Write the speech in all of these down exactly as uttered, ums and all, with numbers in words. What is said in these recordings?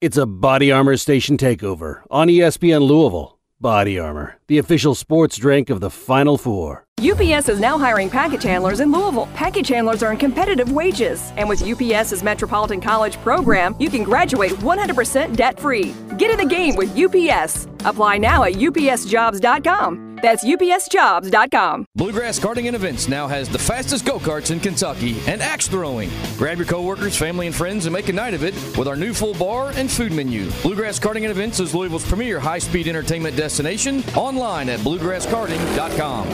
It's a Body Armor station takeover on E S P N Louisville. Body Armor, the official sports drink of the Final Four. U P S is now hiring package handlers in Louisville. Package handlers earn competitive wages. And with UPS's Metropolitan College program, you can graduate one hundred percent debt-free. Get in the game with U P S. Apply now at U P S jobs dot com. That's U P S jobs dot com. Bluegrass Karting and Events now has the fastest go-karts in Kentucky and axe throwing. Grab your coworkers, family, and friends and make a night of it with our new full bar and food menu. Bluegrass Karting and Events is Louisville's premier high-speed entertainment destination. Online at bluegrass karting dot com.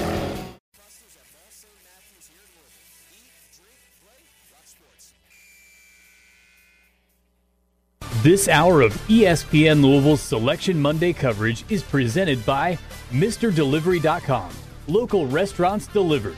This hour of E S P N Louisville's Selection Monday coverage is presented by Mister Delivery dot com. Local restaurants delivered.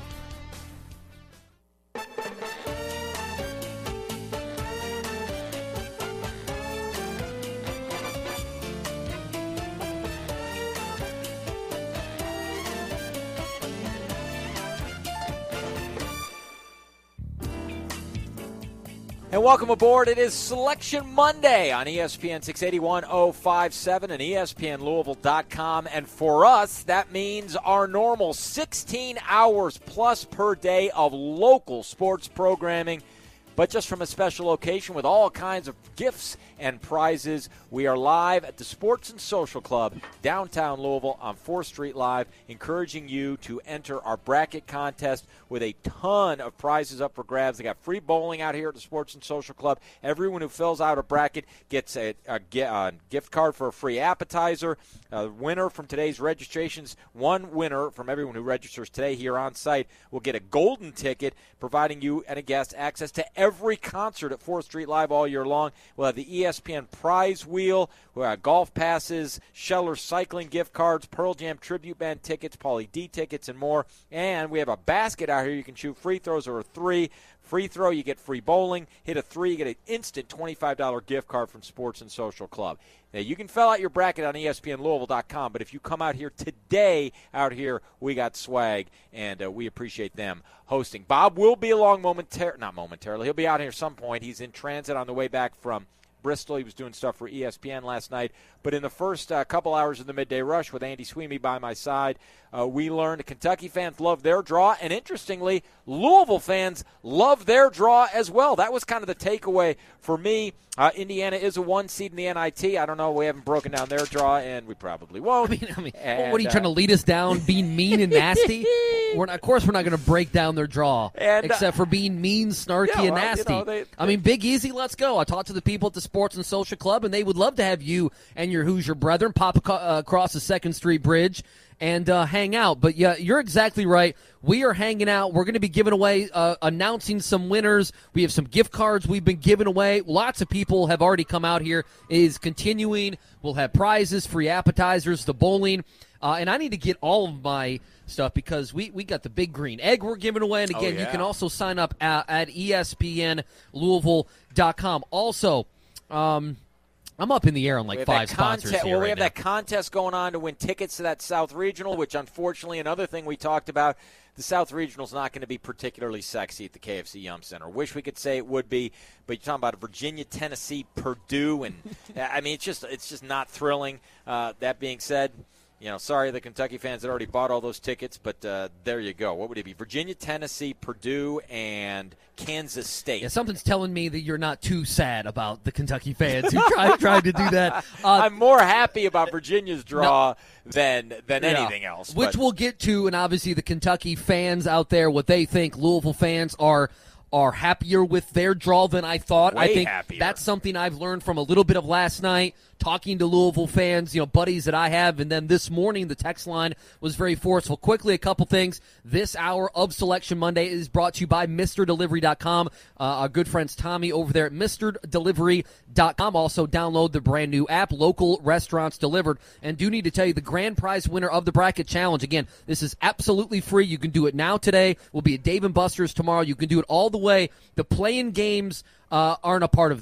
And welcome aboard. It is Selection Monday on E S P N six eighty, one oh five seven and E S P N Louisville dot com. And for us, that means our normal sixteen hours plus per day of local sports programming, but just from a special location with all kinds of gifts and prizes. We are live at the Sports and Social Club, downtown Louisville on fourth Street Live, encouraging you to enter our bracket contest with a ton of prizes up for grabs. They got free bowling out here at the Sports and Social Club. Everyone who fills out a bracket gets a, a, a gift card for a free appetizer. A winner from today's registrations, one winner from everyone who registers today here on site will get a golden ticket, providing you and a guest access to every concert at fourth Street Live all year long. We'll have the E S P N prize wheel, we'll have golf passes, Scheller cycling gift cards, Pearl Jam tribute band tickets, Pauly D tickets, and more. And we have a basket out here. You can shoot free throws or a three. Free throw, you get free bowling. Hit a three, you get an instant twenty-five dollars gift card from Sports and Social Club. Now, you can fill out your bracket on E S P N Louisville dot com, but if you come out here today, out here, we got swag, and uh, we appreciate them hosting. Bob will be along momentarily, not momentarily, he'll be out here at some point. He's in transit on the way back from Bristol. He was doing stuff for E S P N last night. But in the first uh, couple hours of the midday rush with Andy Sweeney by my side, uh, we learned Kentucky fans love their draw. And interestingly, Louisville fans love their draw as well. That was kind of the takeaway for me. Uh, Indiana is a one seed in the N I T. I don't know. We haven't broken down their draw, and we probably won't. I mean, I mean and, what are you uh, trying to lead us down, being mean and nasty? We're not, of course, we're not going to break down their draw, and, uh, except for being mean, snarky, yeah, and well, nasty. You know, they, they, I mean, Big Easy, let's go. I talked to the people at the Sports and Social Club, and they would love to have you and your Hoosier brethren pop ac- uh, across the Second Street Bridge and uh, hang out. But, yeah, you're exactly right. We are hanging out. We're going to be giving away, uh, announcing some winners. We have some gift cards we've been giving away. Lots of people have already come out here. It is continuing. We'll have prizes, free appetizers, the bowling. Uh, and I need to get all of my stuff because we, we got the Big Green Egg we're giving away. And, again, oh, yeah. you can also sign up at, at E S P N Louisville dot com. Also, um, I'm up in the air on like five sponsors contest, here Well, we right have now. that contest going on to win tickets to that South Regional, which unfortunately, another thing we talked about, the South Regional is not going to be particularly sexy at the K F C Yum Center. Wish we could say it would be, but you're talking about Virginia, Tennessee, Purdue, and I mean, it's just it's just not thrilling. Uh, that being said, you know, sorry the Kentucky fans that already bought all those tickets, but uh, there you go. What would it be? Virginia, Tennessee, Purdue, and Kansas State. Yeah, something's telling me that you're not too sad about the Kentucky fans who tried, tried to do that. Uh, I'm more happy about Virginia's draw no, than than yeah, anything else. Which but. we'll get to, and obviously the Kentucky fans out there, what they think. Louisville fans are are happier with their draw than I thought. Way I think happier. That's something I've learned from a little bit of last night, talking to Louisville fans, you know, buddies that I have, and then this morning the text line was very forceful. Quickly, a couple things. This hour of Selection Monday is brought to you by Mister Delivery dot com. Uh, our good friends Tommy over there at Mister Delivery dot com. Also, download the brand new app, Local Restaurants Delivered. And do need to tell you, the grand prize winner of the Bracket Challenge, again, this is absolutely free. You can do it now today. We'll be at Dave and Buster's tomorrow. You can do it all the way. The play-in games uh, aren't a part of this.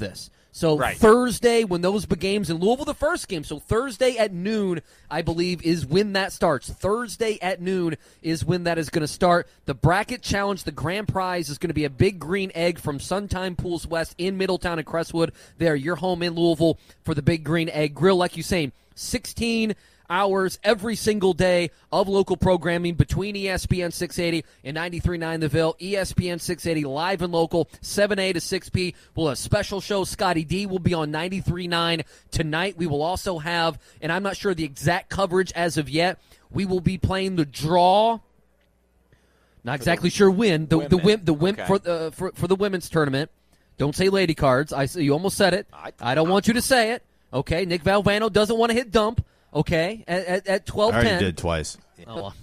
So right. Thursday, when those big games in Louisville, the first game. So Thursday at noon, I believe, is when that starts. Thursday at noon is when that is going to start. The bracket challenge, the grand prize, is going to be a big green egg from Suntime Pools West in Middletown and Crestwood. There, your home in Louisville for the big green egg grill. Like you saying, sixteen hours every single day of local programming between E S P N six eighty and ninety-three point nine The Ville. E S P N six eighty live and local, seven A to six P. We'll have a special show. Scotty D will be on ninety-three point nine tonight. We will also have, and I'm not sure the exact coverage as of yet, we will be playing the draw. Not exactly sure when. The the, the, the okay. for, uh, for, for the women's tournament. Don't say lady cards. I You almost said it. I, I don't want you to say it. Okay, Nick Valvano doesn't want to hit dump. Okay, at at, at twelve ten. I already did twice. Oh, well.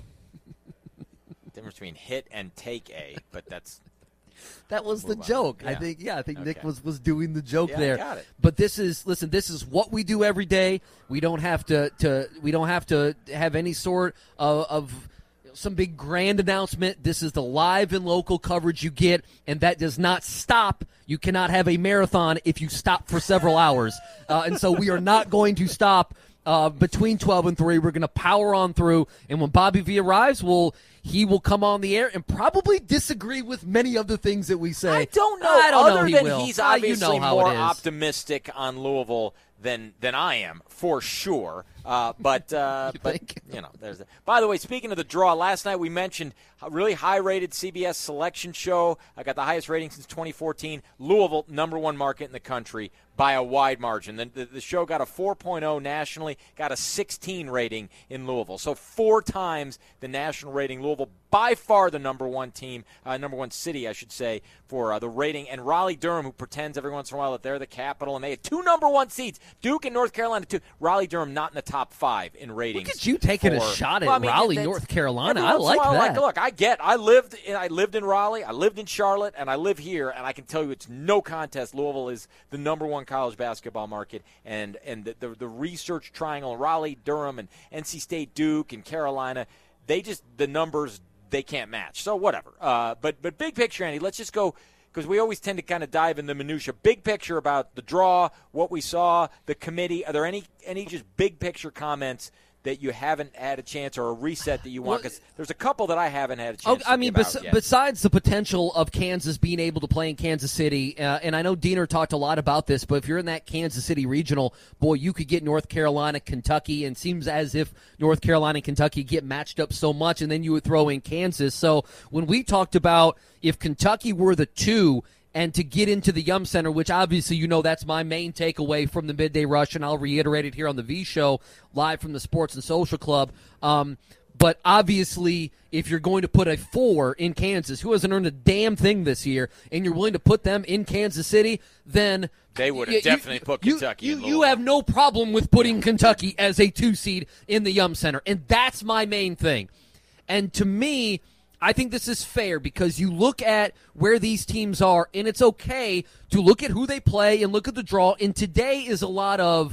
Difference between hit and take a, but that's that was the on. joke. Yeah. I think. Yeah, I think Okay. Nick was, was doing the joke Yeah, there. I got it. But this is listen. This is what we do every day. We don't have to to we don't have to have any sort of. of some big grand announcement. This is the live and local coverage you get, and that does not stop. You cannot have a marathon if you stop for several hours. Uh, and so we are not going to stop uh, between twelve and three. We're going to power on through, and when Bobby V arrives, we'll, he will come on the air and probably disagree with many of the things that we say. I don't know. I don't Other know he than will. he's Uh, obviously you know how more it is. optimistic on Louisville than than I am, for sure. Uh, but uh, You but think? you know, there's. A, by the way, speaking of the draw, last night we mentioned a really high-rated C B S selection show. I got the highest rating since twenty fourteen. Louisville, number one market in the country by a wide margin. The, the, the show got a four point oh nationally, got a sixteen rating in Louisville. So four times the national rating. Louisville, by far the number one team, uh, number one city, I should say, for uh, the rating. And Raleigh-Durham, who pretends every once in a while that they're the capital, and they had two number one seeds, Duke and North Carolina, too. Raleigh-Durham not in the top five in ratings. Look at you taking for, a shot at well, I mean, Raleigh, that's- North Carolina. every I once in a like while, that. Like, look, I get. I lived. In, I lived in Raleigh. I lived in Charlotte, and I live here. And I can tell you, it's no contest. Louisville is the number one college basketball market, and and the the, the research triangle, Raleigh, Durham, and N C State, Duke, and Carolina. They just the numbers they can't match. So whatever. Uh, but but big picture, Andy. Let's just go. Because we always tend to kind of dive in the minutia. Big picture about the draw, what we saw, the committee. Are there any any just big picture comments that you haven't had a chance, or a reset that you want? Because there's a couple that I haven't had a chance Oh, to I mean, give bes- out yet. besides the potential of Kansas being able to play in Kansas City, uh, and I know Diener talked a lot about this, but if you're in that Kansas City regional, boy, you could get North Carolina, Kentucky, and it seems as if North Carolina and Kentucky get matched up so much, and then you would throw in Kansas. So when we talked about if Kentucky were the two, and to get into the Yum Center, which obviously you know that's my main takeaway from the Midday Rush, and I'll reiterate it here on the V Show, live from the Sports and Social Club. Um, but obviously, if you're going to put a four in Kansas, who hasn't earned a damn thing this year, and you're willing to put them in Kansas City, then They would have you- definitely you- put you- Kentucky You, in you Louisville. have no problem with putting Kentucky as a two seed in the Yum Center, and that's my main thing. And to me, I think this is fair because you look at where these teams are, and it's okay to look at who they play and look at the draw. And today is a lot of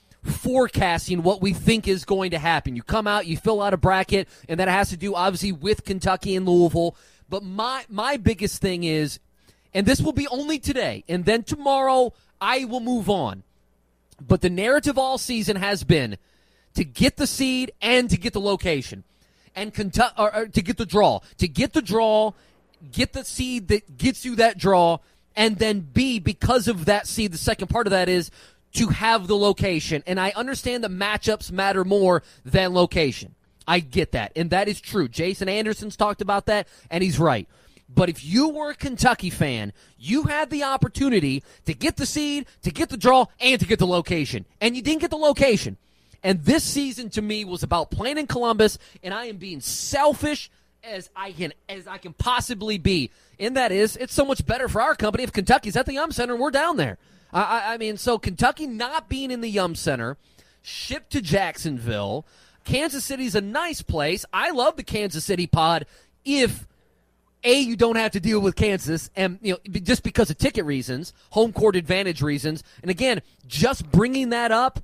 forecasting what we think is going to happen. You come out, you fill out a bracket, and that has to do, obviously, with Kentucky and Louisville. But my, my biggest thing is, and this will be only today, and then tomorrow I will move on. But the narrative all season has been to get the seed and to get the location. And Kentucky, or, or to get the draw, to get the draw, get the seed that gets you that draw, and then B, because of that seed, the second part of that is to have the location. And I understand that matchups matter more than location. I get that, and that is true. Jason Anderson's talked about that, and he's right. But if you were a Kentucky fan, you had the opportunity to get the seed, to get the draw, and to get the location. And you didn't get the location. And this season, to me, was about playing in Columbus, and I am being selfish as I can as I can possibly be. And that is, it's so much better for our company if Kentucky's at the Yum Center and we're down there. I, I, I mean, so Kentucky not being in the Yum Center, shipped to Jacksonville. Kansas City's a nice place. I love the Kansas City pod if, A, you don't have to deal with Kansas, and you know just because of ticket reasons, home court advantage reasons. And again, just bringing that up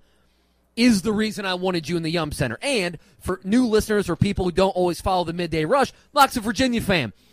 is the reason I wanted you in the Yum Center. And for new listeners or people who don't always follow the Midday Rush, Locks of Virginia fan.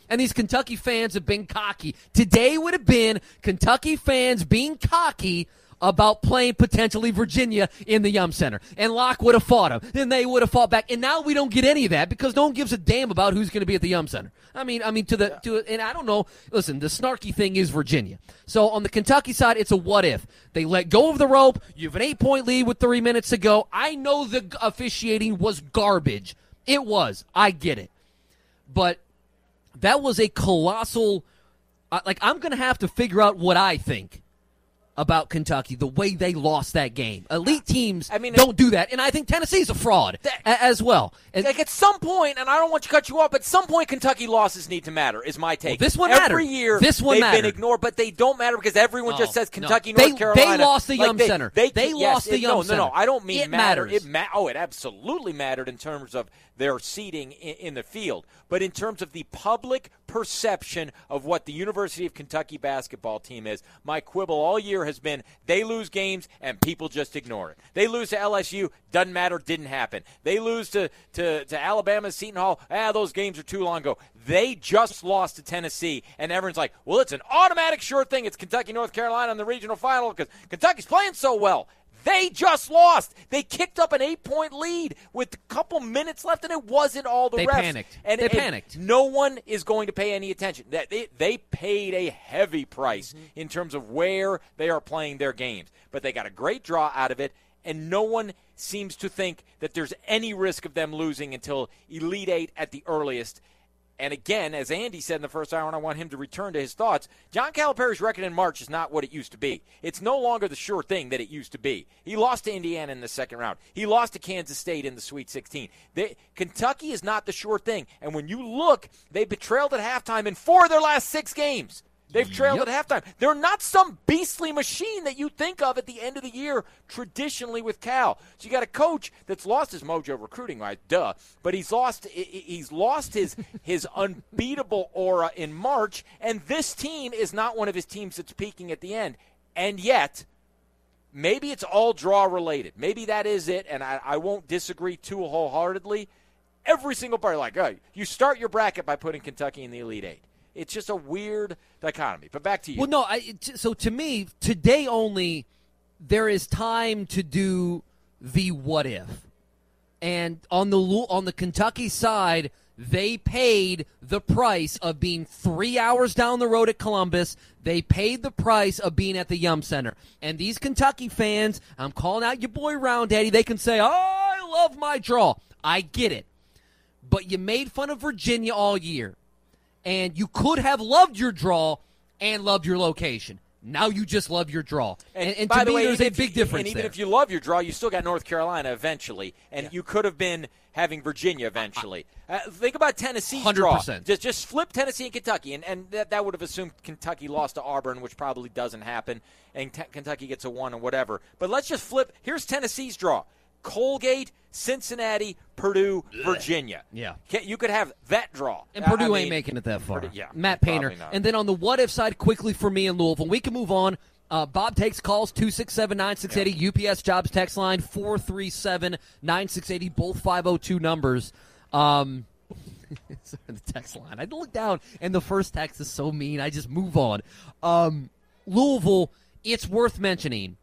And these Kentucky fans have been cocky. Today would have been Kentucky fans being cocky about playing potentially Virginia in the Yum Center. And Locke would have fought him. Then they would have fought back. And now we don't get any of that because no one gives a damn about who's going to be at the Yum Center. I mean, I mean, to the, to, and I don't know. Listen, the snarky thing is Virginia. So on the Kentucky side, it's a what if. They let go of the rope. You have an eight-point lead with three minutes to go. I know the officiating was garbage. It was. I get it. But that was a colossal, uh, like, I'm going to have to figure out what I think about Kentucky, the way they lost that game. Elite teams I mean, don't do that, and I think Tennessee's a fraud that, a, as well. And, like at some point, and I don't want to cut you off, but at some point Kentucky losses need to matter, is my take. Well, this one Every mattered. year this one they've mattered. been ignored, but they don't matter because everyone oh, just says Kentucky, no. North they, Carolina. They lost the like Yum they, Center. They, they yes, lost the it, Yum no, Center. No, no, I don't mean it matter. matters. It ma- oh, it absolutely mattered in terms of their seating in, in the field. But in terms of the public perception of what the University of Kentucky basketball team is, my quibble all year has been they lose games and people just ignore it. They lose to L S U, doesn't matter, didn't happen. They lose to, to, to Alabama, Seton Hall, ah, those games are too long ago. They just lost to Tennessee, and everyone's like, well, it's an automatic sure thing. It's Kentucky, North Carolina in the regional final because Kentucky's playing so well. They just lost. They kicked up an eight-point lead with a couple minutes left, and it wasn't all the they refs. Panicked. And, they and panicked. No one is going to pay any attention. They, they paid a heavy price mm-hmm. in terms of where they are playing their games. But they got a great draw out of it, and no one seems to think that there's any risk of them losing until Elite Eight at the earliest. And again, as Andy said in the first hour, and I want him to return to his thoughts, John Calipari's record in March is not what it used to be. It's no longer the sure thing that it used to be. He lost to Indiana in the second round. He lost to Kansas State in the Sweet sixteen. They, Kentucky is not the sure thing. And when you look, they've been trailed at halftime in four of their last six games. They've trailed yep. at halftime. They're not some beastly machine that you think of at the end of the year traditionally with Cal. So you got a coach that's lost his mojo recruiting, right? Duh. But he's lost he's lost his his unbeatable aura in March, and this team is not one of his teams that's peaking at the end. And yet, maybe it's all draw related. Maybe that is it, and I, I won't disagree too wholeheartedly. Every single party, like, oh, you start your bracket by putting Kentucky in the Elite Eight. It's just a weird dichotomy. But back to you. Well, no, I, so to me, today only, there is time to do the what if. And on the on the Kentucky side, they paid the price of being three hours down the road at Columbus. They paid the price of being at the Yum Center. And these Kentucky fans, I'm calling out your boy Round Daddy, they can say, oh, I love my draw. I get it. But you made fun of Virginia all year. And you could have loved your draw and loved your location. Now you just love your draw. And, and, and by to the me, way, there's a if, big difference And even there. if you love your draw, you still got North Carolina eventually. And yeah. you could have been having Virginia eventually. Uh, think about Tennessee's one hundred percent. draw. Just, just flip Tennessee and Kentucky. And, and that, that would have assumed Kentucky lost to Auburn, which probably doesn't happen. And t- Kentucky gets a one or whatever. But let's just flip. Here's Tennessee's draw. Colgate, Cincinnati, Purdue, Virginia. Yeah. You could have that draw. And Purdue I mean, ain't making it that far. Purdue, yeah, Matt Painter. not. And then on the what-if side, quickly for me in Louisville, we can move on. Uh, Bob takes calls, two six seven, nine six eight zero, yeah. U P S Jobs text line, four three seven, nine six eight zero, both five oh two numbers. Um, the text line. I look down, and the first text is so mean, I just move on. Um, Louisville, it's worth mentioning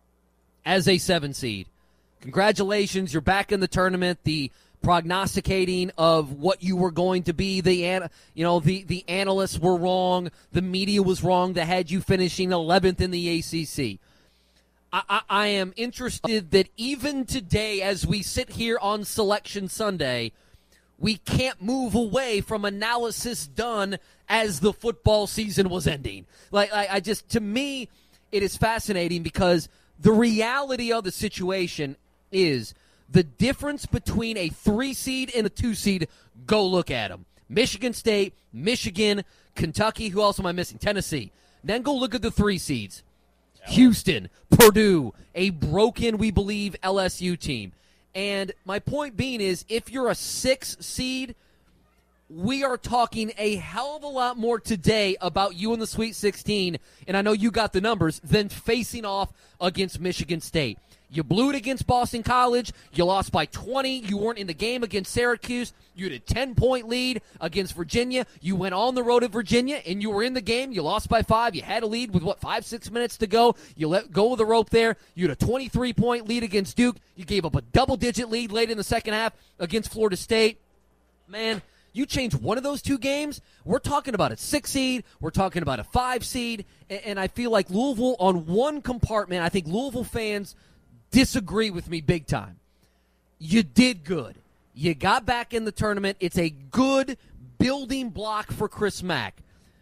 as a seven seed. Congratulations, you're back in the tournament. The prognosticating of what you were going to be, the you know the, the analysts were wrong, the media was wrong that had you finishing eleventh in the A C C. I, I, I am interested that even today, as we sit here on Selection Sunday, we can't move away from analysis done as the football season was ending. Like I, I just, to me, it is fascinating because the reality of the situation is the difference between a three seed and a two seed. Go look at them. Michigan State, Michigan, Kentucky. Who else am I missing? Tennessee. Then go look at the three seeds. Houston, Purdue, a broken, we believe, L S U team. And my point being is, if you're a six seed, we are talking a hell of a lot more today about you in the Sweet sixteen, and I know you got the numbers, than facing off against Michigan State. You blew it against Boston College. You lost by twenty. You weren't in the game against Syracuse. You had a ten-point lead against Virginia. You went on the road at Virginia, and you were in the game. You lost by five. You had a lead with, what, five, six minutes to go. You let go of the rope there. You had a twenty-three-point lead against Duke. You gave up a double-digit lead late in the second half against Florida State. Man, you change one of those two games, we're talking about a six seed, we're talking about a five seed, and, and I feel like Louisville on one compartment, I think Louisville fans disagree with me big time. You did good. You got back in the tournament. It's a good building block for Chris Mack.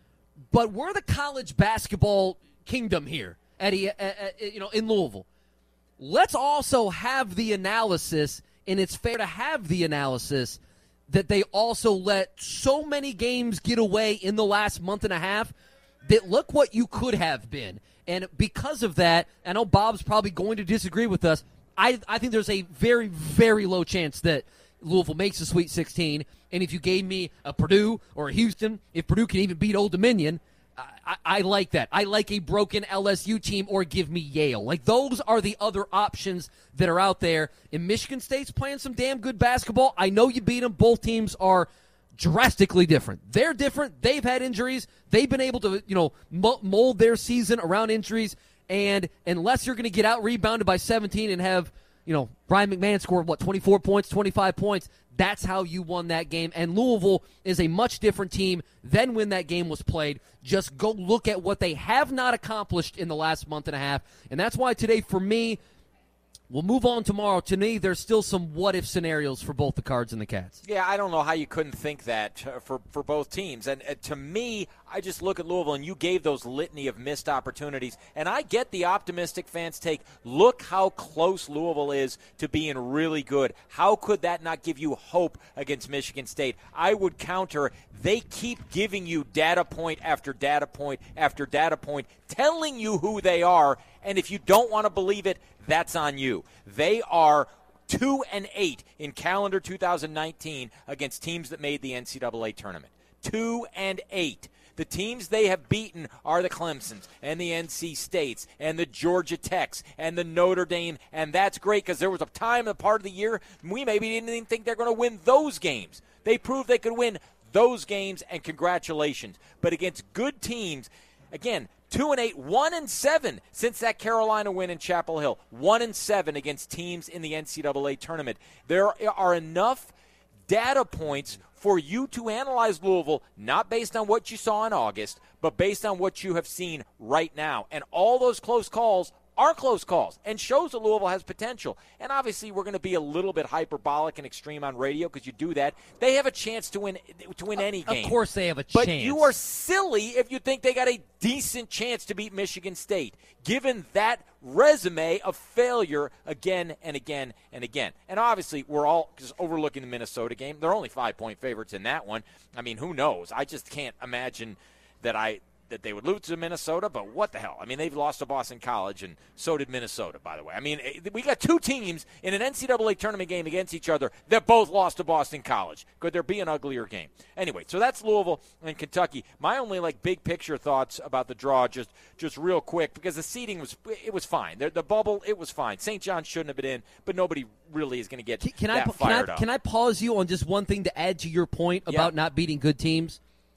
But we're the college basketball kingdom here at, at, at you know in Louisville. Let's also have the analysis, and it's fair to have the analysis that they also let so many games get away in the last month and a half that look what you could have been. And because of that, I know Bob's probably going to disagree with us. I, I think there's a very, very low chance that Louisville makes the Sweet sixteen. And if you gave me a Purdue or a Houston, if Purdue can even beat Old Dominion, I, I, I like that. I like a broken L S U team, or give me Yale. Like, those are the other options that are out there. And Michigan State's playing some damn good basketball. I know you beat them. Both teams are drastically different. They're different. They've had injuries. They've been able to, you know, mold their season around injuries. And unless you're going to get out rebounded by seventeen and have, you know, Brian McMahon score, what, twenty-four points, twenty-five points, that's how you won that game. And Louisville is a much different team than when that game was played. Just go look at what they have not accomplished in the last month and a half. And that's why today, for me, we'll move on tomorrow. To me, there's still some what-if scenarios for both the Cards and the Cats. Yeah, I don't know how you couldn't think that uh, for, for both teams. And uh, to me, I just look at Louisville, and you gave those litany of missed opportunities. And I get the optimistic fans take. Look how close Louisville is to being really good. How could that not give you hope against Michigan State? I would counter, they keep giving you data point after data point after data point, telling you who they are. And if you don't want to believe it, that's on you. They are two and eight in calendar two thousand nineteen against teams that made the N C double A tournament. Two and eight. The teams they have beaten are the Clemsons and the N C States and the Georgia Techs and the Notre Dame, and that's great because there was a time, a part of the year, we maybe didn't even think they're going to win those games. They proved they could win those games, and congratulations. But against good teams, again, Two and eight, one and seven since that Carolina win in Chapel Hill. One and seven against teams in the N C double A tournament. There are enough data points for you to analyze Louisville, not based on what you saw in August, but based on what you have seen right now. And all those close calls are close calls and shows that Louisville has potential. And obviously we're going to be a little bit hyperbolic and extreme on radio because you do that. They have a chance to win to win any game. Of course they have a but chance. But you are silly if you think they got a decent chance to beat Michigan State, given that resume of failure again and again and again. And obviously we're all just overlooking the Minnesota game. They're only five-point favorites in that one. I mean, who knows? I just can't imagine that I – that they would lose to Minnesota, but what the hell? I mean, they've lost to Boston College, and so did Minnesota, by the way. I mean, we got two teams in an N C double A tournament game against each other that both lost to Boston College. Could there be an uglier game? Anyway, so that's Louisville and Kentucky. My only, like, big picture thoughts about the draw, just just real quick, because the seeding was it was fine. The, the bubble, it was fine. Saint John shouldn't have been in, but nobody really is going to get can, can that I, fired can I, up. Can I pause you on just one thing to add to your point about yeah. not beating good teams?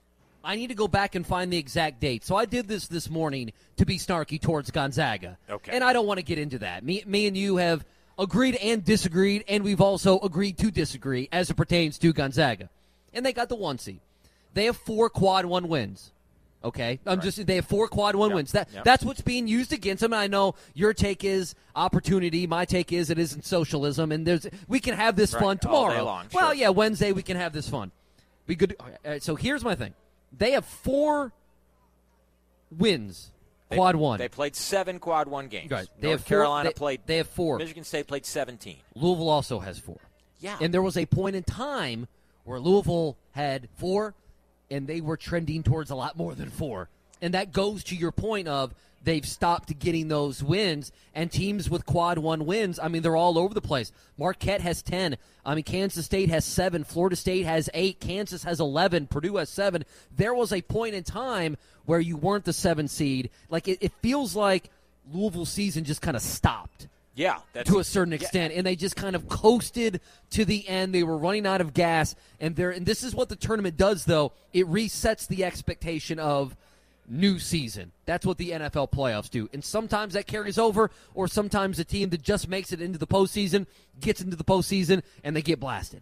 I need to go back and find the exact date. So I did this this morning to be snarky towards Gonzaga. Okay. And I don't want to get into that. Me, me and you have agreed and disagreed, and we've also agreed to disagree as it pertains to Gonzaga. And they got the one seed. They have four quad one wins. Okay? I'm right. just they have four quad one yep. wins. That yep. That's what's being used against them. And I know your take is opportunity. My take is it isn't socialism. And there's we can have this right. fun tomorrow. All day long. Well, sure. yeah, Wednesday we can have this fun. Be good. Right, so here's my thing. They have four wins, they, quad one. They played seven quad one games. Right. They North have Carolina four, they, played. They have four. Michigan State played seventeen. Louisville also has four. Yeah. And there was a point in time where Louisville had four, and they were trending towards a lot more than four. And that goes to your point of they've stopped getting those wins. And teams with quad one wins, I mean, they're all over the place. Marquette has ten. I mean, Kansas State has seven. Florida State has eight. Kansas has eleven. Purdue has seven. There was a point in time where you weren't the seven seed. Like, it, it feels like Louisville's season just kind of stopped. Yeah, that's, to a certain extent, yeah. And they just kind of coasted to the end. They were running out of gas, and they're, and this is what the tournament does, though. It resets the expectation of new season. That's what the N F L playoffs do, and sometimes that carries over, or sometimes a team that just makes it into the postseason gets into the postseason and they get blasted.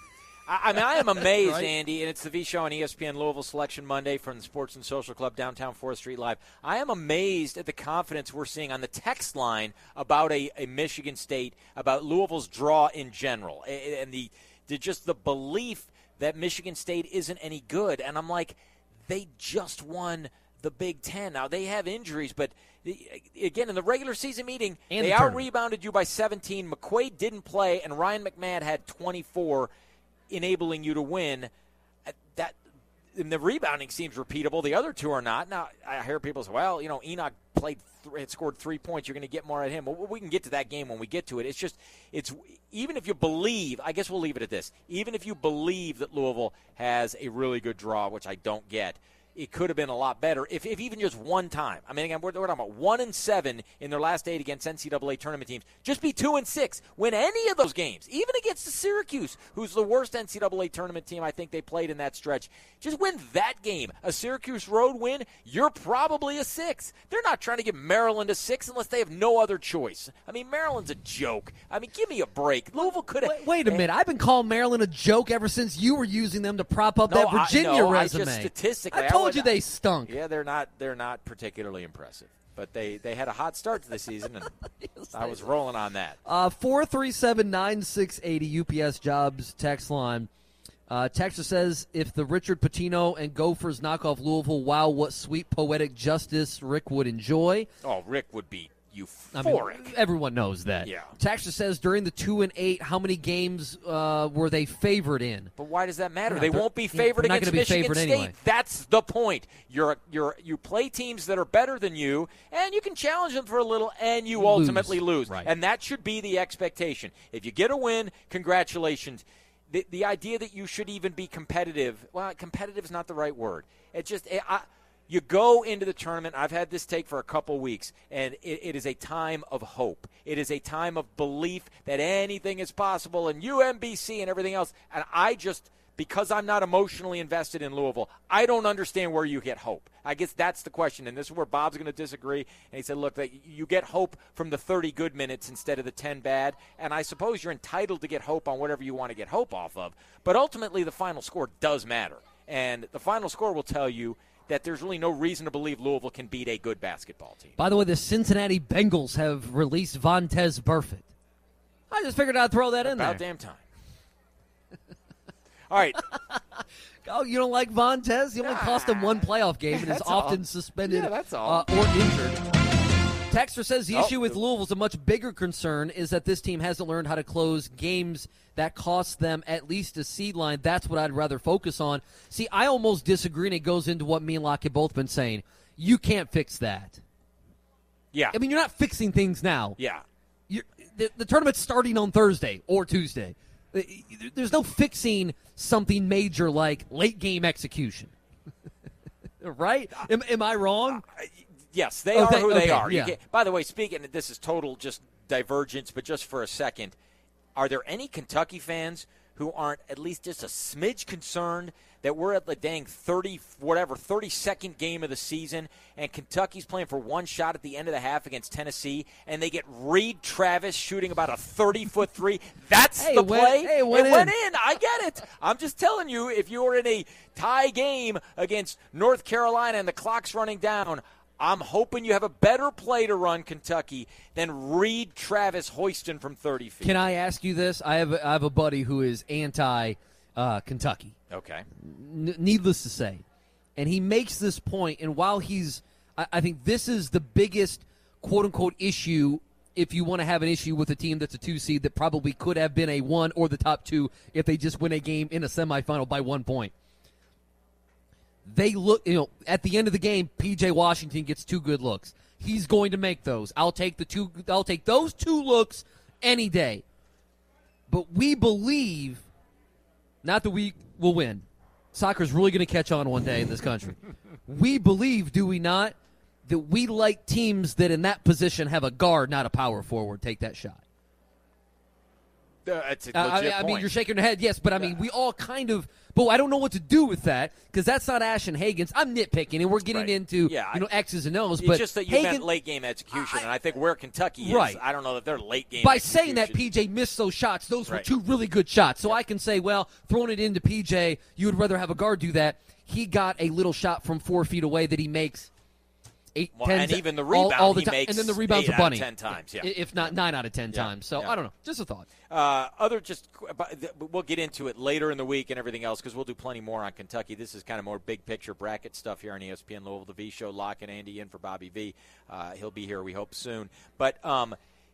I mean, I am amazed, right? Andy, and it's the V Show on E S P N Louisville Selection Monday from the Sports and Social Club downtown fourth Street Live. I am amazed at the confidence we're seeing on the text line about a, a Michigan State, about Louisville's draw in general, and the, the just the belief that Michigan State isn't any good. And I'm like, they just won the Big Ten. Now, they have injuries, but again, in the regular season meeting, and they the out-rebounded you by seventeen. McQuaid didn't play, and Ryan McMahon had twenty-four, enabling you to win. That and the rebounding seems repeatable. The other two are not. Now, I hear people say, well, you know, Enoch played th- had scored three points. You're going to get more at him. Well, we can get to that game when we get to it. It's just, it's even if you believe, I guess we'll leave it at this, even if you believe that Louisville has a really good draw, which I don't get, it could have been a lot better if, if even just one time. I mean, again, we're, we're talking about one and seven in their last eight against N C double A tournament teams. Just be two and six. Win any of those games, even against the Syracuse, who's the worst N C double A tournament team I think they played in that stretch. Just win that game. A Syracuse road win, you're probably a six. They're not trying to give Maryland a six unless they have no other choice. I mean, Maryland's a joke. I mean, give me a break. Louisville could have. Wait, wait a minute. I've been calling Maryland a joke ever since you were using them to prop up no, that Virginia I, no, resume. I just statistically, I told I would, you they stunk. Yeah, they're not. They're not particularly impressive. But they, they had a hot start to the season, and yes, I was rolling on that. Uh, four three seven, nine six eight zero U P S Jobs text line. Uh, Texter says, if the Richard Pitino and Gophers knock off Louisville, wow, what sweet poetic justice Rick would enjoy. Oh, Rick would be euphoric. I mean, everyone knows that. Yeah. Texter says, during the two and eight, how many games uh, were they favored in? But why does that matter? Yeah, they won't be favored yeah, against be Michigan favored State. Anyway. That's the point. You're you're you play teams that are better than you, and you can challenge them for a little, and you, you ultimately lose. lose. Right. And that should be the expectation. If you get a win, congratulations. The, the idea that you should even be competitive, well, competitive is not the right word. It just, it, I, you go into the tournament, I've had this take for a couple weeks, and it, it is a time of hope. It is a time of belief that anything is possible, and U M B C and everything else. And I just, because I'm not emotionally invested in Louisville, I don't understand where you get hope. I guess that's the question, and this is where Bob's going to disagree. And he said, look, that you get hope from the thirty good minutes instead of the ten bad, and I suppose you're entitled to get hope on whatever you want to get hope off of. But ultimately, the final score does matter, and the final score will tell you that there's really no reason to believe Louisville can beat a good basketball team. By the way, the Cincinnati Bengals have released Vontez Burfict. I just figured I'd throw that in there. About damn time. All right. Oh, you don't like Vontez? He only Ah, cost him one playoff game and is often all. suspended Yeah, that's all. Uh, or injured. Texter says the Oh. issue with Louisville is a much bigger concern is that this team hasn't learned how to close games that cost them at least a seed line. That's what I'd rather focus on. See, I almost disagree, and it goes into what me and Locke have both been saying. You can't fix that. Yeah. I mean, you're not fixing things now. Yeah. You're, the, the tournament's starting on Thursday or Tuesday. There's no fixing something major like late game execution. Right? Am, am I wrong? Uh, yes, they okay, are who okay, they are. You yeah. get, by the way, speaking, this is total just divergence, but just for a second, are there any Kentucky fans who aren't at least just a smidge concerned that we're at the dang thirty, whatever, thirty-second game of the season, and Kentucky's playing for one shot at the end of the half against Tennessee, and they get Reed Travis shooting about a thirty-foot three? That's hey, the went, play. Hey, it went, it in. went in. I get it. I'm just telling you, if you were in a tie game against North Carolina and the clock's running down, I'm hoping you have a better play to run, Kentucky, than Reed Travis hoisting from thirty feet. Can I ask you this? I have a, I have a buddy who is anti-Kentucky. Uh, okay. N- needless to say. And he makes this point, and while he's I, I think this is the biggest quote-unquote issue if you want to have an issue with a team that's a two seed that probably could have been a one or the top two if they just win a game in a semifinal by one point. They look, you know, at the end of the game, P J Washington gets two good looks. he's going to make those. I'll take the two. I'll take those two looks any day. But we believe, not that we will win. Soccer's really going to catch on one day in this country. We believe, do we not, that we like teams that in that position have a guard, not a power forward, take that shot. Uh, it's a Uh, legit I, I point. mean, you're shaking your head, yes, but I mean, we all kind of, but I don't know what to do with that because that's not Ashton Hagen's. I'm nitpicking, and we're getting Right. into Yeah, you know X's and O's. It's But just that you Hagen, meant late game execution, I- and I think where Kentucky is, Right. I don't know that they're late game. by execution. saying that P J missed those shots, those were Right. two really good shots. So I can say, well, throwing it into P J, you would rather have a guard do that. He got a little shot from four feet away that he makes. Eight, Well, ten, and even the all, rebound all the he time, makes and then the rebound's eight a out of bunny, ten times, yeah. I- if not nine out of ten Yeah, times. So yeah. I don't know, just a thought. Uh, other just but th- we'll get into it later in the week and everything else because we'll do plenty more on Kentucky. This is kind of more big picture bracket stuff here on E S P N Louisville. The V Show, Locke and Andy in for Bobby V. Uh, he'll be here, we hope, soon. But um,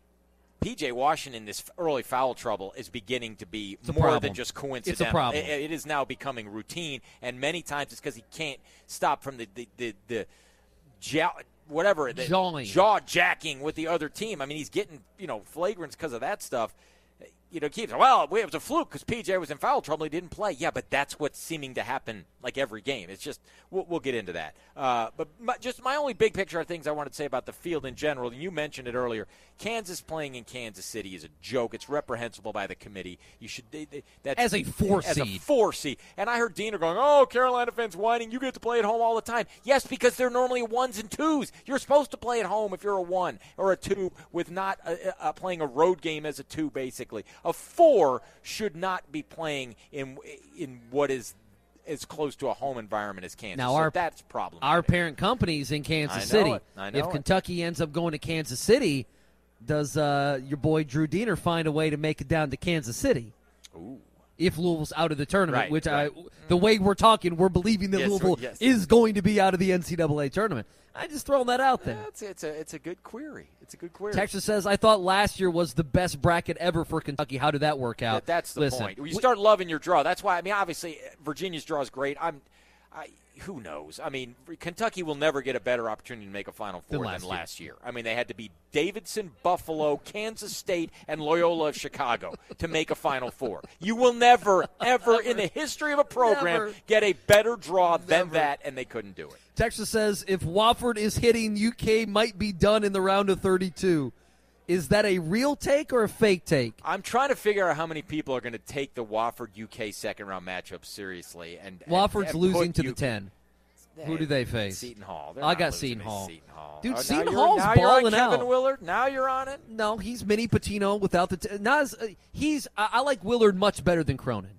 P J Washington, this early foul trouble is beginning to be a more problem. than just coincidental. problem. It, it is now becoming routine, and many times it's because he can't stop from the the the, the jaw, whatever the Jawing. jaw jacking with the other team. I mean, he's getting you know flagrants because of that stuff. You know, keeps well. It was a fluke because P J was in foul trouble. He didn't play. Yeah, but that's what's seeming to happen like every game. It's just we'll, we'll get into that. Uh, but my, just my only big picture of things I wanted to say about the field in general. And you mentioned it earlier. Kansas playing in Kansas City is a joke. It's reprehensible by the committee. You should they, they, that's, As a four as a seed. four seed. And I heard Diener going, "Oh, Carolina fans whining. You get to play at home all the time." Yes, because they're normally ones and twos. You're supposed to play at home if you're a one or a two, with not uh, uh, playing a road game as a two. Basically, a four should not be playing in in what is as close to a home environment as Kansas. Now, so our- that's problematic. Our parent company's in Kansas I know City. it. I know if it. Kentucky ends up going to Kansas City, does uh, your boy Drew Diener find a way to make it down to Kansas City? Ooh. If Louisville's out of the tournament, Right, which right. I, the way we're talking, we're believing that Yes, Louisville yes. is going to be out of the N C double A tournament. I just throwing that out there. Yeah, it's, it's a it's a good query. It's a good query. Texas says, I thought last year was the best bracket ever for Kentucky. How did that work out? That- that's the Listen, point. You we- start loving your draw. That's why. I mean, obviously, Virginia's draw is great. I'm. I, who knows? I mean, Kentucky will never get a better opportunity to make a Final Four Than than last last, year. year. I mean, they had to beat Davidson, Buffalo, Kansas State, and Loyola of Chicago to make a Final Four. You will never, ever in the history of a program Never. get a better draw than Never. that, and they couldn't do it. Texas says, if Wofford is hitting, U K might be done in the round of thirty-two. Is that a real take or a fake take? I'm trying to figure out how many people are going to take the Wofford U K second round matchup seriously. And and- Wofford's and losing put to the U K ten. Who do they face? Seton Hall. They're I not got losing Seton to Hall. Seton Hall. Dude, Oh, now Seton you're- Hall's now you're on balling Kevin out. Willard. Now you're on it. No, he's mini Patino without the. T- not as, uh, he's. I, I like Willard much better than Cronin.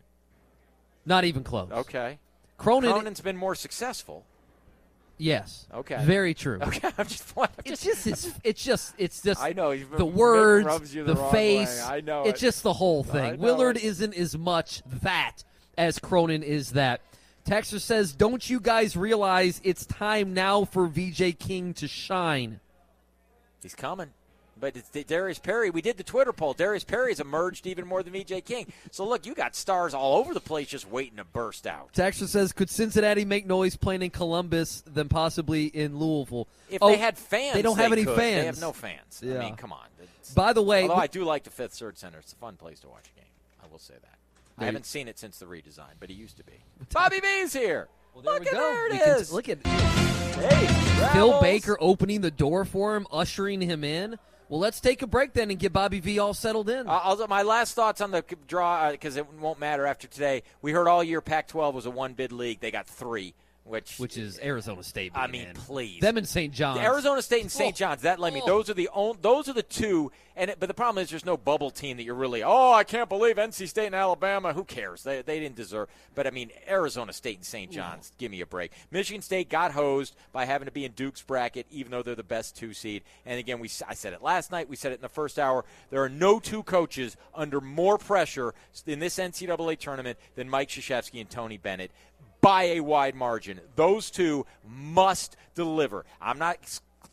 Not even close. Okay. Cronin. Cronin's been more successful. Yes. Okay. Very true. Okay, I'm just. I'm It's just just. It's, it's just. It's just. I know he's the Mitt words, rubs you the, the wrong face. way. I know It's it. just the whole I thing. know Willard it. isn't as much that as Cronin is that. Texter says, "Don't you guys realize it's time now for V J King to shine?" He's coming. But it's Darius Perry. We did the Twitter poll. Darius Perry has emerged even more than V J King. So, look, you got stars all over the place just waiting to burst out. Texter says, "Could Cincinnati make noise playing in Columbus than possibly in Louisville?" If Oh, they had fans, they don't have any could. fans. They have no fans. Yeah. I mean, come on. It's- By the way, although I do like the Fifth Third Center. It's a fun place to watch a game. I will say that. I There you- haven't seen it since the redesign, but it used to be. Bobby V's here. well, there look we at go. there it You can- is. look at Hey, Phil Rebels. Baker opening the door for him, ushering him in. Well, let's take a break then and get Bobby V all settled in. Uh, I'll, my last thoughts on the draw, because it won't matter after today. We heard all year Pac twelve was a one-bid league. They got three, which which is Arizona State. I being mean, in. please. Them and Saint John's. Arizona State and Saint Oh. John's. That let me. Oh. Those are the only, Those are the two. And it, but the problem is, there's no bubble team that you're really. Oh, I can't believe N C State and Alabama. Who cares? They they didn't deserve. But I mean, Arizona State and Saint John's. Give me a break. Michigan State got hosed by having to be in Duke's bracket, even though they're the best two seed. And again, we I said it last night. We said it in the first hour. There are no two coaches under more pressure in this N C double A tournament than Mike Krzyzewski and Tony Bennett. By a wide margin. Those two must deliver. I'm not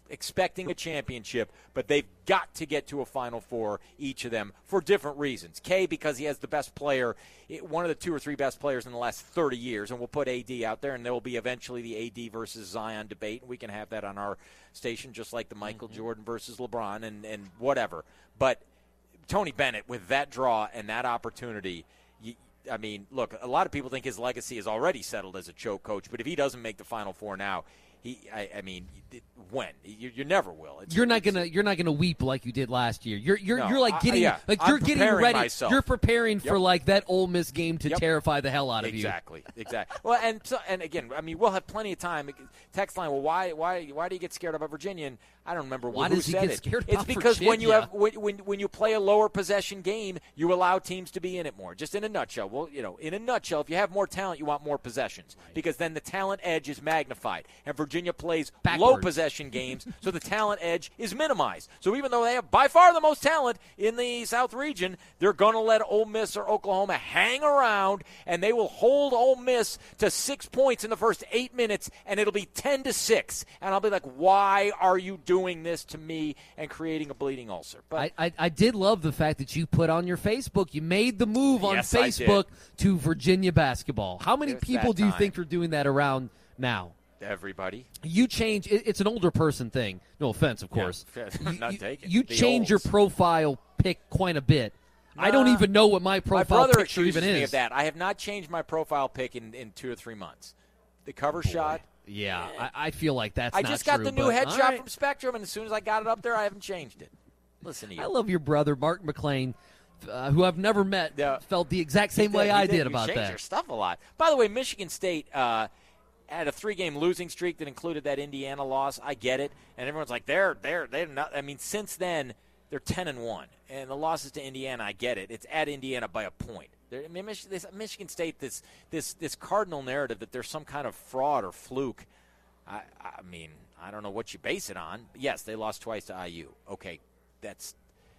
expecting a championship, but they've got to get to a Final Four, each of them, for different reasons. K, because he has the best player, one of the two or three best players in the last thirty years, and we'll put A D out there, and there will be eventually the A D versus Zion debate, and we can have that on our station just like the Michael mm-hmm. Jordan versus LeBron and, and whatever. But Tony Bennett, with that draw and that opportunity, you, I mean, look, a lot of people think his legacy is already settled as a choke coach, but if he doesn't make the Final Four now, he, I, I mean, when you, you never will. It's, you're not it's, gonna, you're not gonna weep like you did last year. You're, you're, no, you're like getting, I, yeah, like you're I'm getting ready. Myself. You're preparing yep. for like that Ole Miss game to yep. terrify the hell out of exactly, you. Exactly, exactly. Well, and so, and again, I mean, we'll have plenty of time. Text line. Well, why, why, why do you get scared about Virginia? And I don't remember why who does he said get it. Scared it's about because Virginia? when you have when, when when you play a lower possession game, you allow teams to be in it more. Just in a nutshell. Well, you know, in a nutshell, if you have more talent, you want more possessions because then the talent edge is magnified. And Virginia plays Backwards. low possession games, so the talent edge is minimized. So even though they have by far the most talent in the South region, they're going to let Ole Miss or Oklahoma hang around, and they will hold Ole Miss to six points in the first eight minutes, and it'll be ten to six. And I'll be like, why are you doing this to me and creating a bleeding ulcer? But I, I, I did love the fact that you put on your Facebook, you made the move on yes, Facebook to Virginia basketball. How many It's people that do you time. think are doing that around now? Everybody. You change. It, it's an older person thing. No offense, of course. Yeah, you, not you, taken. you The change your olds. profile pic quite a bit. Nah, I don't even know what my profile my brother picture accuses even me is. of that. I have not changed my profile pic in, in two or three months. The cover shot. Yeah, I, I feel like that's I not just got true, the new but- headshot all right. from Spectrum, and as soon as I got it up there, I haven't changed it. Listen to you. I love your brother, Mark McClain, uh, who I've never met, Yeah. felt the exact same He way did, I he did, You about change that. your stuff a lot. By the way, Michigan State uh, had a three-game losing streak that included that Indiana loss. I get it, and everyone's like, they're they're they're not. I mean, since then they're ten and one, and the losses to Indiana, I get it. It's at Indiana by a point. They're, I mean, Mich- this, Michigan State, this this this cardinal narrative that there's some kind of fraud or fluke. I, I mean, I don't know what you base it on. Yes, they lost twice to I U. Okay, that's.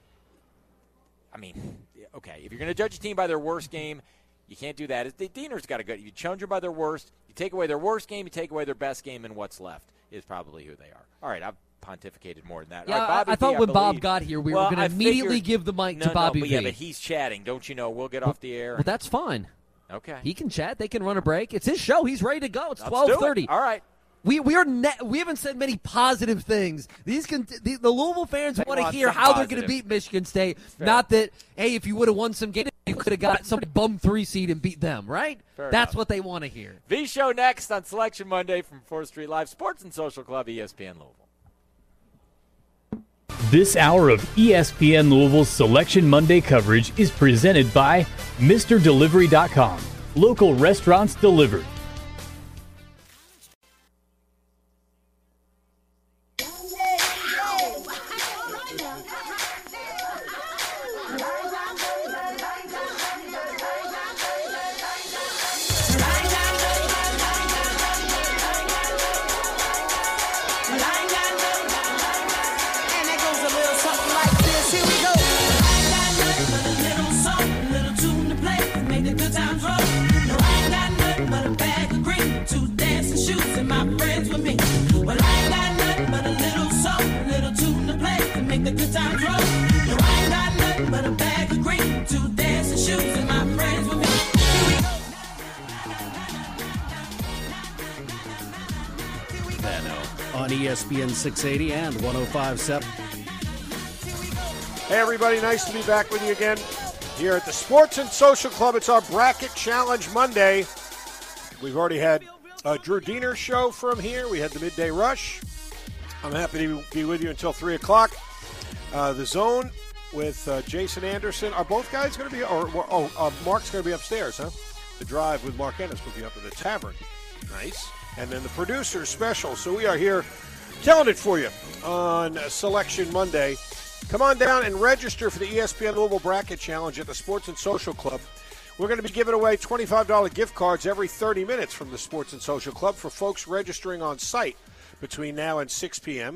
I mean, okay, if you're going to judge a team by their worst game, you can't do that. The Diener's got to go. You challenge them by their worst. You take away their worst game. You take away their best game, and what's left is probably who they are. All right, I've pontificated more than that. Yeah, All right, Bobby I, I thought B, when I Bob believe. got here, we well, were going I to immediately figured, give the mic no, to Bobby no, but V. Yeah, but he's chatting. Don't you know? We'll get off the air. Well, that's fine. Okay. He can chat. They can run a break. It's his show. He's ready to go. It's Let's twelve do it. thirty. All right. We we are ne- we haven't said many positive things. These can, the, the Louisville fans They want to want hear some how they're going to positive. beat Michigan State. Fair. Not that, hey, if you would have won some games, you could have got some bum three seed and beat them, right? Fair That's enough. what they want to hear. V Show next on Selection Monday from fourth Street Live Sports and Social Club, E S P N Louisville. This hour of E S P N Louisville's Selection Monday coverage is presented by Mister Delivery dot com. Local restaurants delivered. On E S P N six eighty and one oh five point seven. Hey, everybody. Nice to be back with you again here at the Sports and Social Club. It's our Bracket Challenge Monday. We've already had a Drew Diener show from here. We had the Midday Rush. I'm happy to be with you until three o'clock. Uh, the Zone with uh, Jason Anderson. Are both guys going to be, or, or oh, uh, Mark's going to be upstairs, huh? The Drive with Mark Ennis will be up at the Tavern. Nice. And then the producer special. So we are here telling it for you on Selection Monday. Come on down and register for the E S P N Louisville Bracket Challenge at the Sports and Social Club. We're going to be giving away twenty-five dollars gift cards every thirty minutes from the Sports and Social Club for folks registering on site between now and six p.m.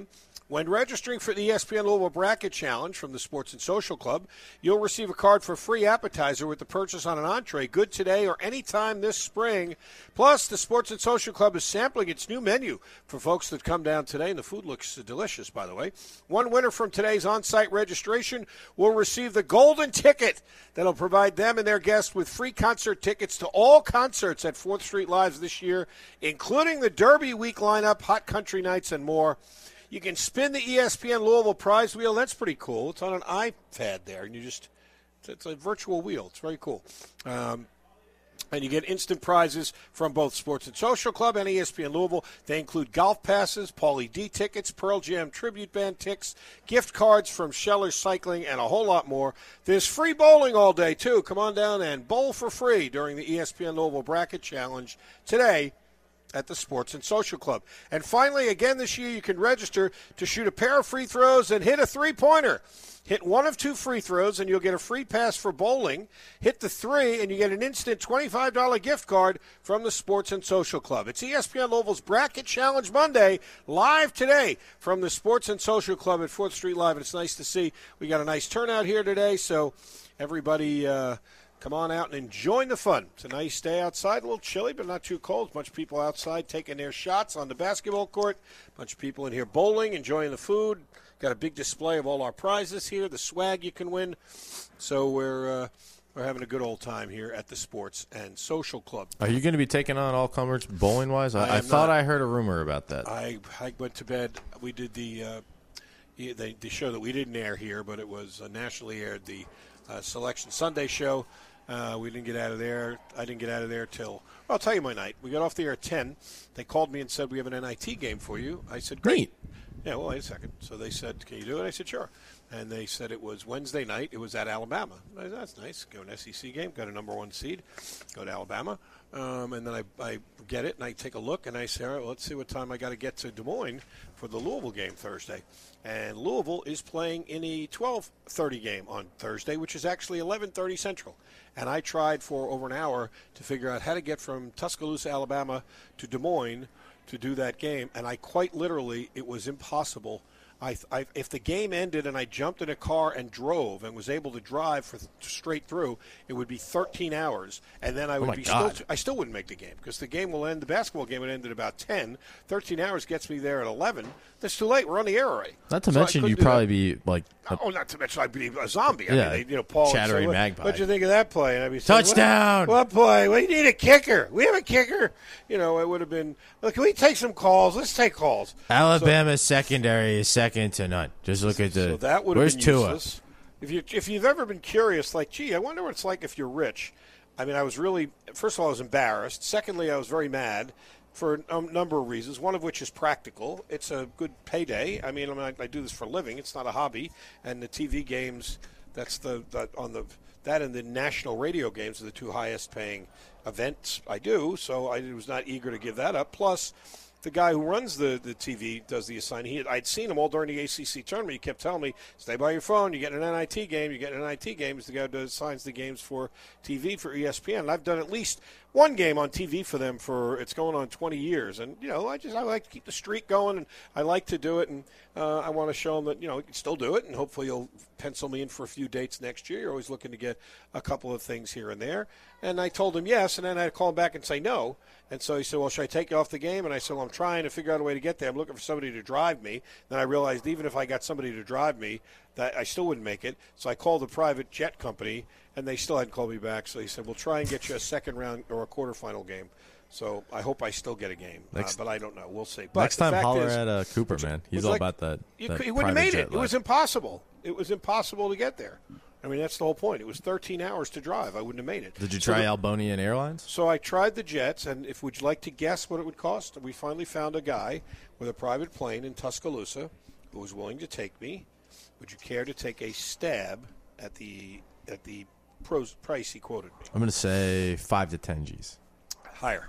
When registering for the E S P N Louisville Bracket Challenge from the Sports and Social Club, you'll receive a card for free appetizer with the purchase on an entree, good today or anytime this spring. Plus, the Sports and Social Club is sampling its new menu for folks that come down today, and the food looks delicious, by the way. One winner from today's on-site registration will receive the golden ticket that'll provide them and their guests with free concert tickets to all concerts at fourth Street Live this year, including the Derby Week lineup, Hot Country Nights, and more. You can spin the E S P N Louisville prize wheel. That's pretty cool. It's on an iPad there, and you just it's a virtual wheel. It's very cool. Um, and you get instant prizes from both Sports and Social Club and E S P N Louisville. They include golf passes, Paulie D tickets, Pearl Jam tribute band tickets, gift cards from Scheller Cycling, and a whole lot more. There's free bowling all day, too. Come on down and bowl for free during the E S P N Louisville Bracket Challenge today at the Sports and Social Club. And finally, again this year, you can register to shoot a pair of free throws and hit a three-pointer. Hit one of two free throws, and you'll get a free pass for bowling. Hit the three, and you get an instant twenty-five dollars gift card from the Sports and Social Club. It's E S P N Louisville's Bracket Challenge Monday, live today from the Sports and Social Club at fourth Street Live. And it's nice to see we got a nice turnout here today, so everybody uh, come on out and enjoy the fun. It's a nice day outside, a little chilly, but not too cold. A bunch of people outside taking their shots on the basketball court. A bunch of people in here bowling, enjoying the food. Got a big display of all our prizes here, the swag you can win. So we're uh, we're having a good old time here at the Sports and Social Club. Are you going to be taking on all comers bowling wise? I, I, I thought not. I heard a rumor about that. I I went to bed. We did the uh, the, the show that we didn't air here, but it was uh, nationally aired, the uh, Selection Sunday show. Uh, we didn't get out of there. I didn't get out of there till, well, I'll tell you my night. We got off the air at ten. They called me and said, we have an N I T game for you. I said, great. Neat. Yeah, well, wait a second. So they said, can you do it? I said, sure. And they said it was Wednesday night. It was at Alabama. I said, that's nice. Go an S E C game. Got a number one seed. Go to Alabama. Um, and then I, I get it, and I take a look, and I say, all right, well, let's see what time I got to get to Des Moines for the Louisville game Thursday. And Louisville is playing in a twelve thirty game on Thursday, which is actually eleven thirty Central. And I tried for over an hour to figure out how to get from Tuscaloosa, Alabama to Des Moines to do that game, and I quite literally, it was impossible. I, I, if the game ended and I jumped in a car and drove and was able to drive for straight through, it would be thirteen hours, and then I would oh my be God. still. I still wouldn't make the game because the game will end. The basketball game would end at about ten. thirteen hours gets me there at eleven. That's too late. We're on the air already. Not to so mention, you'd probably be like. A, oh, not to mention I'd be a zombie. I yeah, mean, they, you know, Paul chattering would say, magpie. What, what'd you think of that play? And I'd be saying, touchdown. What, what play? We need a kicker. We have a kicker. You know, it would have been. Look, can we take some calls? Let's take calls. Alabama's so, secondary is second to none. Just look at the. So that would have where's been Tua? useless. If you if you've ever been curious, like, gee, I wonder what it's like if you're rich. I mean, I was really. First of all, I was embarrassed. Secondly, I was very mad for a number of reasons, one of which is practical. It's a good payday. I mean, I, mean, I, I do this for a living. It's not a hobby. And the T V games, that's the, the on the that and the national radio games are the two highest paying events I do. So I was not eager to give that up. Plus, the guy who runs the, the T V does the assigning. He, I'd seen him all during the A C C tournament. He kept telling me, stay by your phone. You get an N I T game. You get an N I T game. He's the guy who assigns the games for T V for E S P N. And I've done at least one game on T V for them for, it's going on twenty years. And, you know, I just, I like to keep the streak going, and I like to do it. And uh, I want to show them that, you know, you can still do it. And hopefully you'll pencil me in for a few dates next year. You're always looking to get a couple of things here and there. And I told him yes, and then I had to call him back and say no. And so he said, well, should I take you off the game? And I said, well, I'm trying to figure out a way to get there. I'm looking for somebody to drive me. Then I realized even if I got somebody to drive me, that I still wouldn't make it. So I called the private jet company, and they still hadn't called me back. So he said, we'll try and get you a second round or a quarterfinal game. So I hope I still get a game, next, uh, but I don't know. We'll see. But next time, holler is, at uh, Cooper, man. He's all like, about that. You, that he wouldn't have made it. Life. It was impossible. It was impossible to get there. I mean, that's the whole point. It was thirteen hours to drive. I wouldn't have made it. Did you so try the, Albonian Airlines? So I tried the jets, and if would you like to guess what it would cost? We finally found a guy with a private plane in Tuscaloosa who was willing to take me. Would you care to take a stab at the at the pros, price he quoted me? I'm going to say five to ten G's. Higher.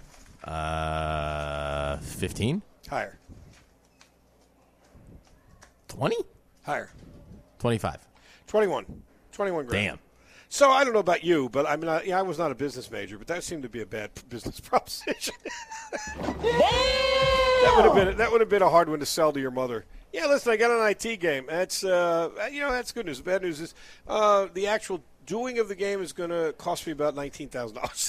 Uh, fifteen. Higher. Twenty. Higher. Twenty-five. Twenty-one. Twenty-one grand. Damn. So I don't know about you, but I mean, I, yeah, I was not a business major, but that seemed to be a bad business proposition. That would have been that would have been a hard one to sell to your mother. Yeah, listen, I got an I T game. That's uh, you know, that's good news. The bad news is uh, the actual doing of the game is going to cost me about nineteen thousand dollars.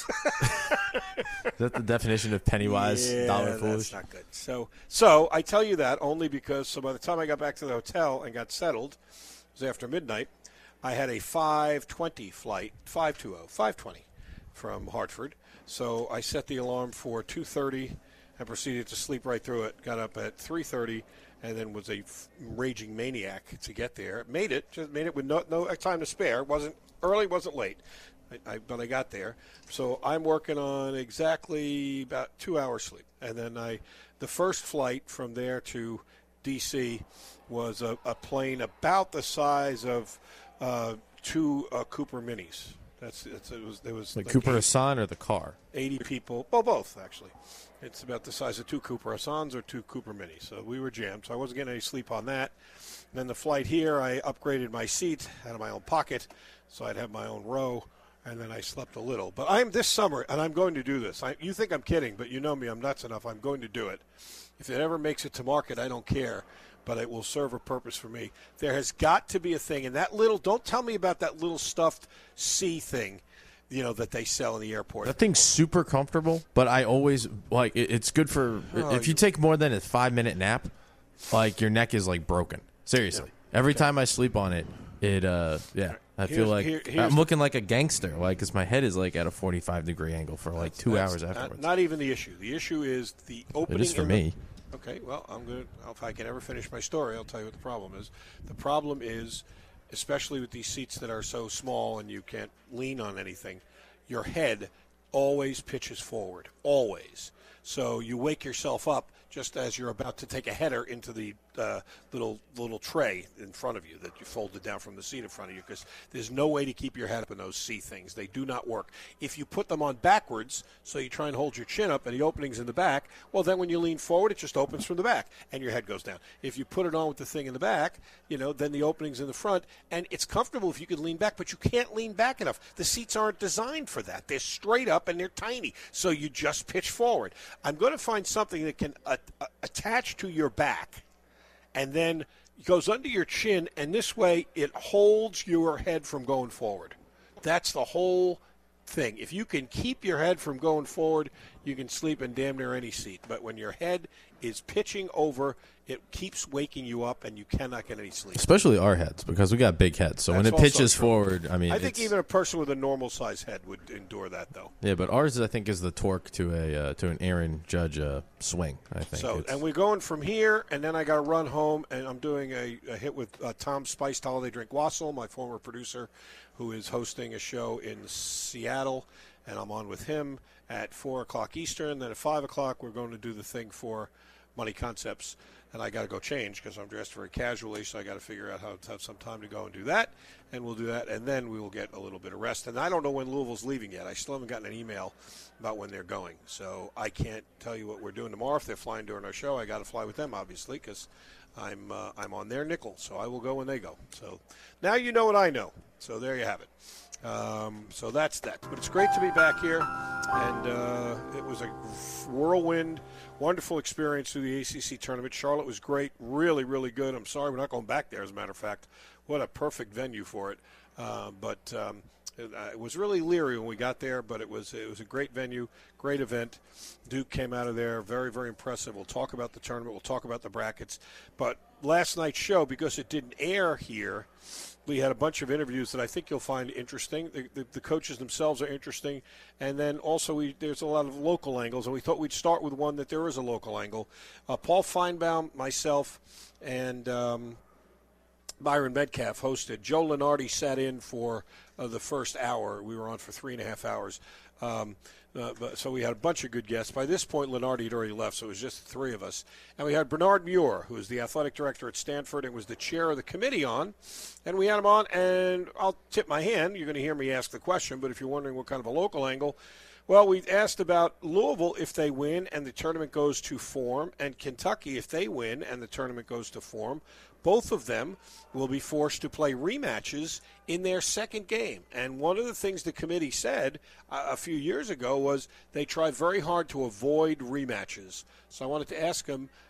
Is that the definition of penny wise, yeah, dollar foolish? That's not good. So, so I tell you that only because so by the time I got back to the hotel and got settled, it was after midnight. I had a five twenty flight, five twenty, five twenty from Hartford. So I set the alarm for two thirty and proceeded to sleep right through it. Got up at three thirty and then was a f- raging maniac to get there. Made it, just made it with no, no time to spare. Wasn't early, wasn't late. I, I, but I got there. So I'm working on exactly about two hours sleep. And then I, the first flight from there to D C was a, a plane about the size of uh, two uh, Cooper Minis. That's it's, it was it was like like Cooper eighty, Hassan or the car? eighty people. Well, both actually. It's about the size of two Cooper Hassans or two Cooper Minis. So we were jammed. So I wasn't getting any sleep on that. And then the flight here, I upgraded my seat out of my own pocket, so I'd have my own row. And then I slept a little. But I'm this summer, and I'm going to do this. I, you think I'm kidding, but you know me. I'm nuts enough. I'm going to do it. If it ever makes it to market, I don't care. But it will serve a purpose for me. There has got to be a thing. And that little, don't tell me about that little stuffed C thing, you know, that they sell in the airport. That thing's super comfortable, but I always, like, it, it's good for, Oh, if you take more than a five-minute nap, like, your neck is, like, broken. Seriously. Yeah. Every okay. time I sleep on it, it, uh, yeah. I here's, feel like here, I'm looking like a gangster, like, because my head is, like, at a forty-five degree angle for, like, two that's hours not, afterwards. Not even the issue. The issue is the opening. It is for in me. The, okay, well, I'm going to, if I can ever finish my story, I'll tell you what the problem is. The problem is, especially with these seats that are so small and you can't lean on anything, your head always pitches forward, always. So you wake yourself up just as you're about to take a header into the uh, little little tray in front of you that you folded down from the seat in front of you, because there's no way to keep your head up in those C things. They do not work. If you put them on backwards, so you try and hold your chin up and the opening's in the back, well, then when you lean forward, it just opens from the back and your head goes down. If you put it on with the thing in the back, you know, then the opening's in the front, and it's comfortable if you can lean back, but you can't lean back enough. The seats aren't designed for that. They're straight up and they're tiny, so you just pitch forward. I'm going to find something that can uh, uh, attach to your back and then goes under your chin, and this way it holds your head from going forward. That's the whole thing. If you can keep your head from going forward, you can sleep in damn near any seat. But when your head is pitching over, it keeps waking you up, and you cannot get any sleep. Especially our heads, because we got big heads. So That's when it pitches true. forward, I mean, I think even a person with a normal size head would endure that, though. Yeah, but ours, I think, is the torque to a uh, to an Aaron Judge uh, swing. I think. So, it's... and we're going from here, and then I got to run home, and I'm doing a, a hit with uh, Tom Spiced Holiday Drink Wassel, my former producer, who is hosting a show in Seattle, and I'm on with him at four o'clock Eastern. Then at five o'clock, we're going to do the thing for Money Concepts. And I got to go change because I'm dressed very casually, so I got to figure out how to have some time to go and do that. And we'll do that, and then we will get a little bit of rest. And I don't know when Louisville's leaving yet. I still haven't gotten an email about when they're going. So I can't tell you what we're doing tomorrow. If they're flying during our show, I got to fly with them, obviously, because I'm uh, I'm on their nickel. So I will go when they go. So now you know what I know. So there you have it. Um, so that's that. But it's great to be back here, and uh, it was a whirlwind, wonderful experience through the A C C tournament. Charlotte was great, really, really good. I'm sorry we're not going back there, as a matter of fact. What a perfect venue for it. Uh, but um, it, uh, it was really leery when we got there, but it was it was a great venue, great event. Duke came out of there very, very impressive. We'll talk about the tournament. We'll talk about the brackets. But last night's show, because it didn't air here, we had a bunch of interviews that I think you'll find interesting. The, the, the coaches themselves are interesting. And then also we, there's a lot of local angles, and we thought we'd start with one that there is a local angle. Uh, Paul Feinbaum, myself, and um, Byron Metcalf hosted. Joe Lenardi sat in for uh, the first hour. We were on for three and a half hours. Um, uh, but, so we had a bunch of good guests. By this point, Lenardi had already left, so it was just the three of us. And we had Bernard Muir, who is the athletic director at Stanford and was the chair of the committee on. And we had him on, and I'll tip my hand. You're going to hear me ask the question, but if you're wondering what kind of a local angle, well, we asked about Louisville if they win and the tournament goes to form, and Kentucky if they win and the tournament goes to form. Both of them will be forced to play rematches in their second game. And one of the things the committee said uh, a few years ago was they tried very hard to avoid rematches. So I wanted to ask them,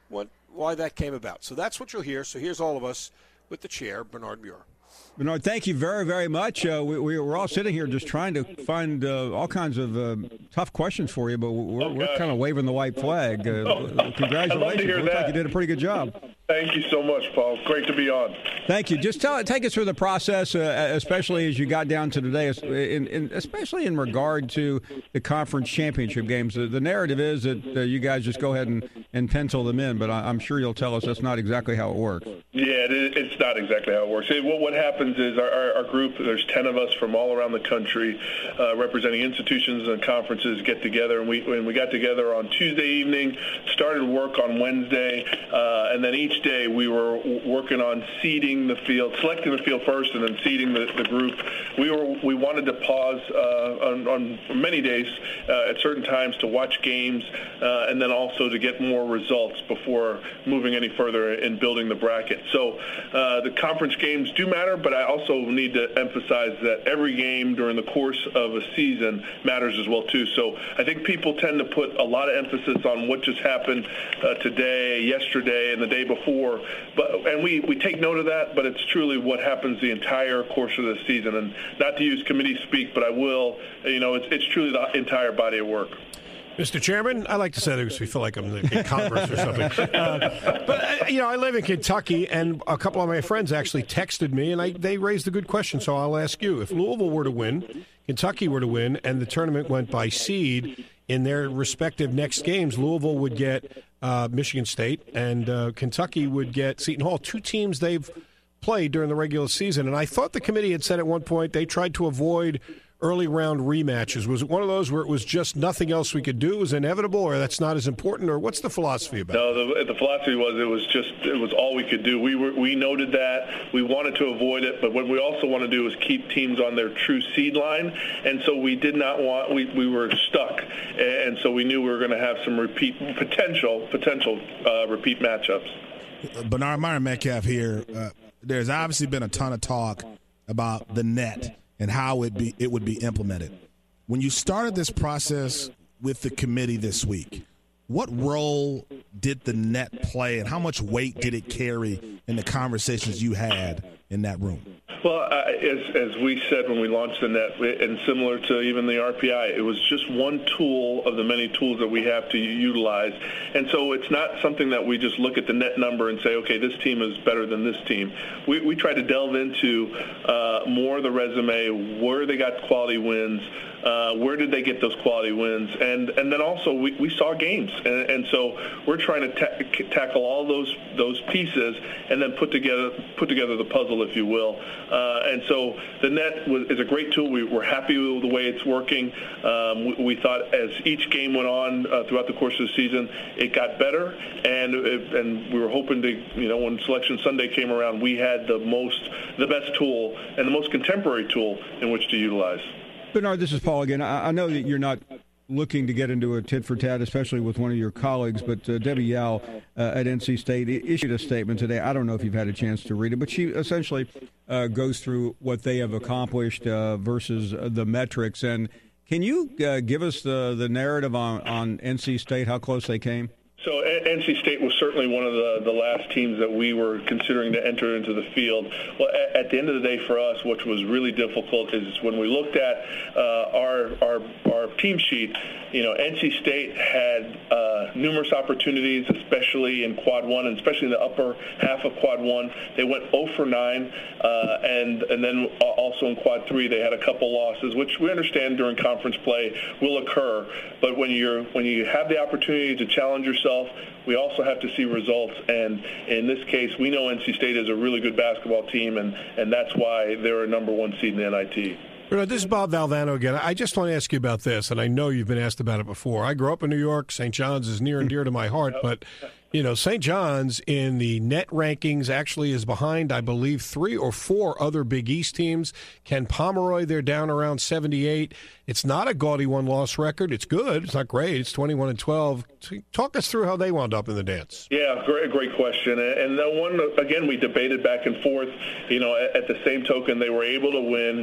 what why that came about. So that's what you'll hear. So here's all of us with the chair, Bernard Muir. Bernard, thank you very, very much. Uh, we, we're all sitting here just trying to find uh, all kinds of uh, tough questions for you, but we're, okay. we're kind of waving the white flag. Uh, oh, congratulations. I'd love to hear Looks that. like you did a pretty good job. Thank you so much, Paul. Great to be on. Thank you. Just tell, take us through the process, uh, especially as you got down to today, in, in, especially in regard to the conference championship games. The, the narrative is that uh, you guys just go ahead and, and pencil them in, but I, I'm sure you'll tell us that's not exactly how it works. Yeah, it, it's not exactly how it works. It, what, what happens is our, our, our group, there's ten of us from all around the country uh, representing institutions and conferences get together, and we, and we got together on Tuesday evening, started work on Wednesday, uh, and then each day we were working on seeding the field, selecting the field first, and then seeding the, the group. We were we wanted to pause uh, on, on many days uh, at certain times to watch games, uh, and then also to get more results before moving any further in building the bracket. So uh, the conference games do matter, but I also need to emphasize that every game during the course of a season matters as well too. So I think people tend to put a lot of emphasis on what just happened uh, today, yesterday, and the day before. But and we, we take note of that, but it's truly what happens the entire course of the season. And not to use committee speak, but I will, you know, it's, it's truly the entire body of work. Mister Chairman, I like to say that because we feel like I'm in Congress or something. Uh, but, uh, you know, I live in Kentucky, and a couple of my friends actually texted me, and I, they raised a good question, so I'll ask you. If Louisville were to win, Kentucky were to win, and the tournament went by seed in their respective next games, Louisville would get uh, Michigan State, and uh, Kentucky would get Seton Hall, two teams they've played during the regular season. And I thought the committee had said at one point they tried to avoid early round rematches. Was it one of those where it was just nothing else we could do? It was inevitable, or that's not as important, or what's the philosophy about no, it? No, the, the philosophy was it was just it was all we could do. We were we noted that we wanted to avoid it, but what we also want to do is keep teams on their true seed line, and so we did not want we, we were stuck, and so we knew we were going to have some repeat potential potential uh, repeat matchups. Bernard Myron Metcalf here. Uh, there's obviously been a ton of talk about the net and how it be it would be implemented. When you started this process with the committee this week, what role did the net play, and how much weight did it carry in the conversations you had in that room? Well, uh, as, as we said when we launched the net, and similar to even the R P I, it was just one tool of the many tools that we have to utilize. And so it's not something that we just look at the net number and say, okay, this team is better than this team. We, we try to delve into uh, more of the resume, where they got quality wins, uh, where did they get those quality wins, and, and then also we, we saw games. And, and so we're trying to ta- tackle all those those pieces and then put together put together the puzzle, if you will. Uh, and so the net was, is a great tool. We, we're happy with the way it's working. Um, we, we thought as each game went on uh, throughout the course of the season, it got better, and it, and we were hoping to, you know, when Selection Sunday came around, we had the most, the best tool and the most contemporary tool in which to utilize. Bernard, this is Paul again. I, I know that you're not looking to get into a tit-for-tat, especially with one of your colleagues, but uh, Debbie Yow uh, at N C State issued a statement today. I don't know if you've had a chance to read it, but she essentially uh, goes through what they have accomplished uh, versus uh, the metrics. And can you uh, give us the, the narrative on, on N C State, how close they came? So N C State was certainly one of the, the last teams that we were considering to enter into the field. Well, at, at the end of the day for us, which was really difficult, is when we looked at uh, our, our our team sheet, you know, N C State had uh, numerous opportunities, especially in quad one, and especially in the upper half of quad one. They went zero for nine, uh, and and then also in quad three, they had a couple losses, which we understand during conference play will occur. But when you're when you have the opportunity to challenge yourself, we also have to see results, and in this case, we know N C State is a really good basketball team, and, and that's why they're a number one seed in the N I T. This is Bob Valvano again. I just want to ask you about this, and I know you've been asked about it before. I grew up in New York. Saint John's is near and dear to my heart, but you know, Saint John's in the net rankings actually is behind, I believe, three or four other Big East teams. Ken Pomeroy, they're down around seventy-eight. It's not a gaudy one-loss record. It's good. It's not great. It's twenty-one and twelve. Talk us through how they wound up in the dance. Yeah, great, great question. And the one, again, we debated back and forth. You know, at, at the same token, they were able to win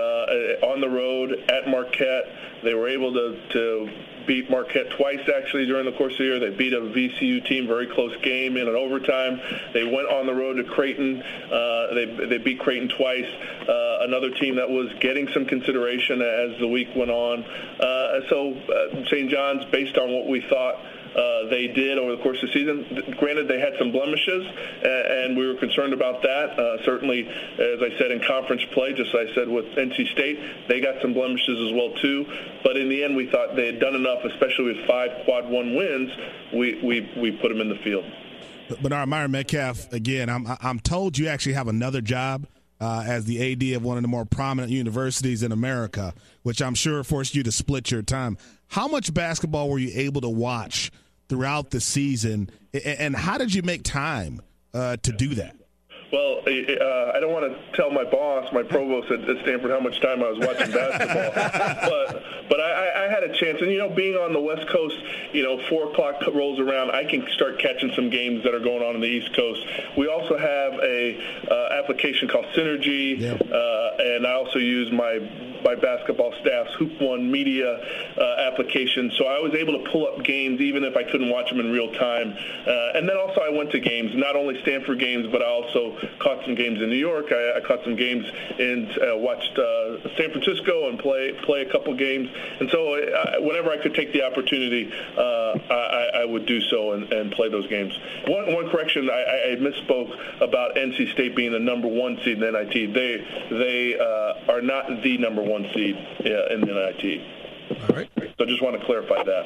uh, on the road at Marquette. They were able to, to beat Marquette twice, actually, during the course of the year. They beat a V C U team very close game in an overtime. They went on the road to Creighton. Uh, they they beat Creighton twice. Uh, another team that was getting some consideration as the week went on. Uh, so uh, Saint John's, based on what we thought Uh, they did over the course of the season. Granted, they had some blemishes, and we were concerned about that. Uh, certainly, as I said, in conference play, just as I said with N C State, they got some blemishes as well, too. But in the end, we thought they had done enough, especially with five quad one wins. We we, we put them in the field. Bernard Myron Metcalf, again, I'm, I'm told you actually have another job uh, as the A D of one of the more prominent universities in America, which I'm sure forced you to split your time. How much basketball were you able to watch throughout the season, and how did you make time uh, to do that? Well, uh, I don't want to tell my boss, my provost at, at Stanford, how much time I was watching basketball. but but I, I had a chance. And, you know, being on the West Coast, you know, four o'clock rolls around, I can start catching some games that are going on in the East Coast. We also have a uh, application called Synergy, yeah. uh, and I also use my my basketball staff's Hoop One media uh, application. So I was able to pull up games even if I couldn't watch them in real time. Uh, and then also I went to games, not only Stanford games, but I also caught some games in New York. I, I caught some games and uh, watched uh, San Francisco and play play a couple games. And so uh, whenever I could take the opportunity, uh, I, I would do so and, and play those games. One, one correction, I, I misspoke about N C State being the number one seed in the N I T. They they uh, are not the number one seed uh, in the N I T. All right. So I just want to clarify that.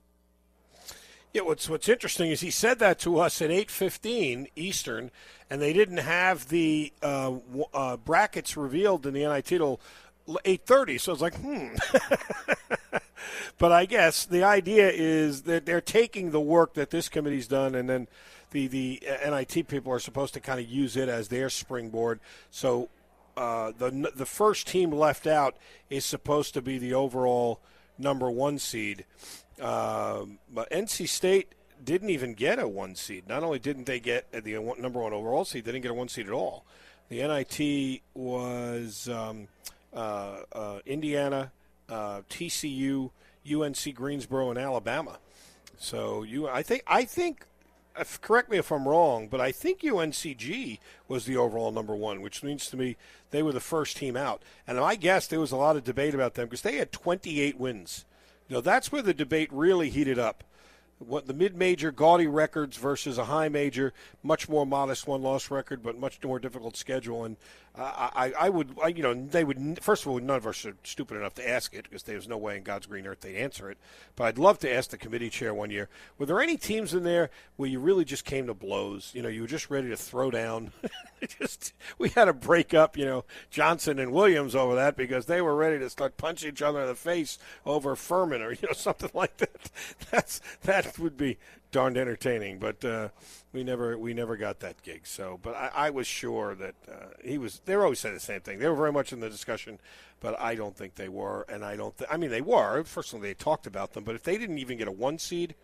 Yeah, what's what's interesting is he said that to us at eight fifteen Eastern, and they didn't have the uh, uh, brackets revealed in the N I T till eight thirty. So I was like, hmm. But I guess the idea is that they're taking the work that this committee's done, and then the, the N I T people are supposed to kind of use it as their springboard. So uh, the the first team left out is supposed to be the overall number one seed. Um, but N C State didn't even get a one seed. Not only didn't they get the number one overall seed, they didn't get a one seed at all. The N I T was um, uh, uh, Indiana, uh, T C U, U N C Greensboro, and Alabama. So you, I think, I think. If, correct me if I'm wrong, but I think U N C G was the overall number one, which means to me they were the first team out. And I guess there was a lot of debate about them because they had twenty-eight wins. You know, that's where the debate really heated up. What the mid-major gaudy records versus a high major, much more modest one-loss record, but much more difficult schedule. And uh, I, I would, I, you know, they would. First of all, none of us are stupid enough to ask it because there's no way in God's green earth they'd answer it. But I'd love to ask the committee chair one year: were there any teams in there where you really just came to blows? You know, you were just ready to throw down. just we had a break up. You know, Johnson and Williams over that because they were ready to start punching each other in the face over Furman or you know something like that. That's that. That would be darned entertaining, but uh, we never we never got that gig. So, but I, I was sure that uh, he was. They were always saying the same thing. They were very much in the discussion, but I don't think they were. And I don't. Th- I mean, they were. First of all, they talked about them, but if they didn't even get a one seed,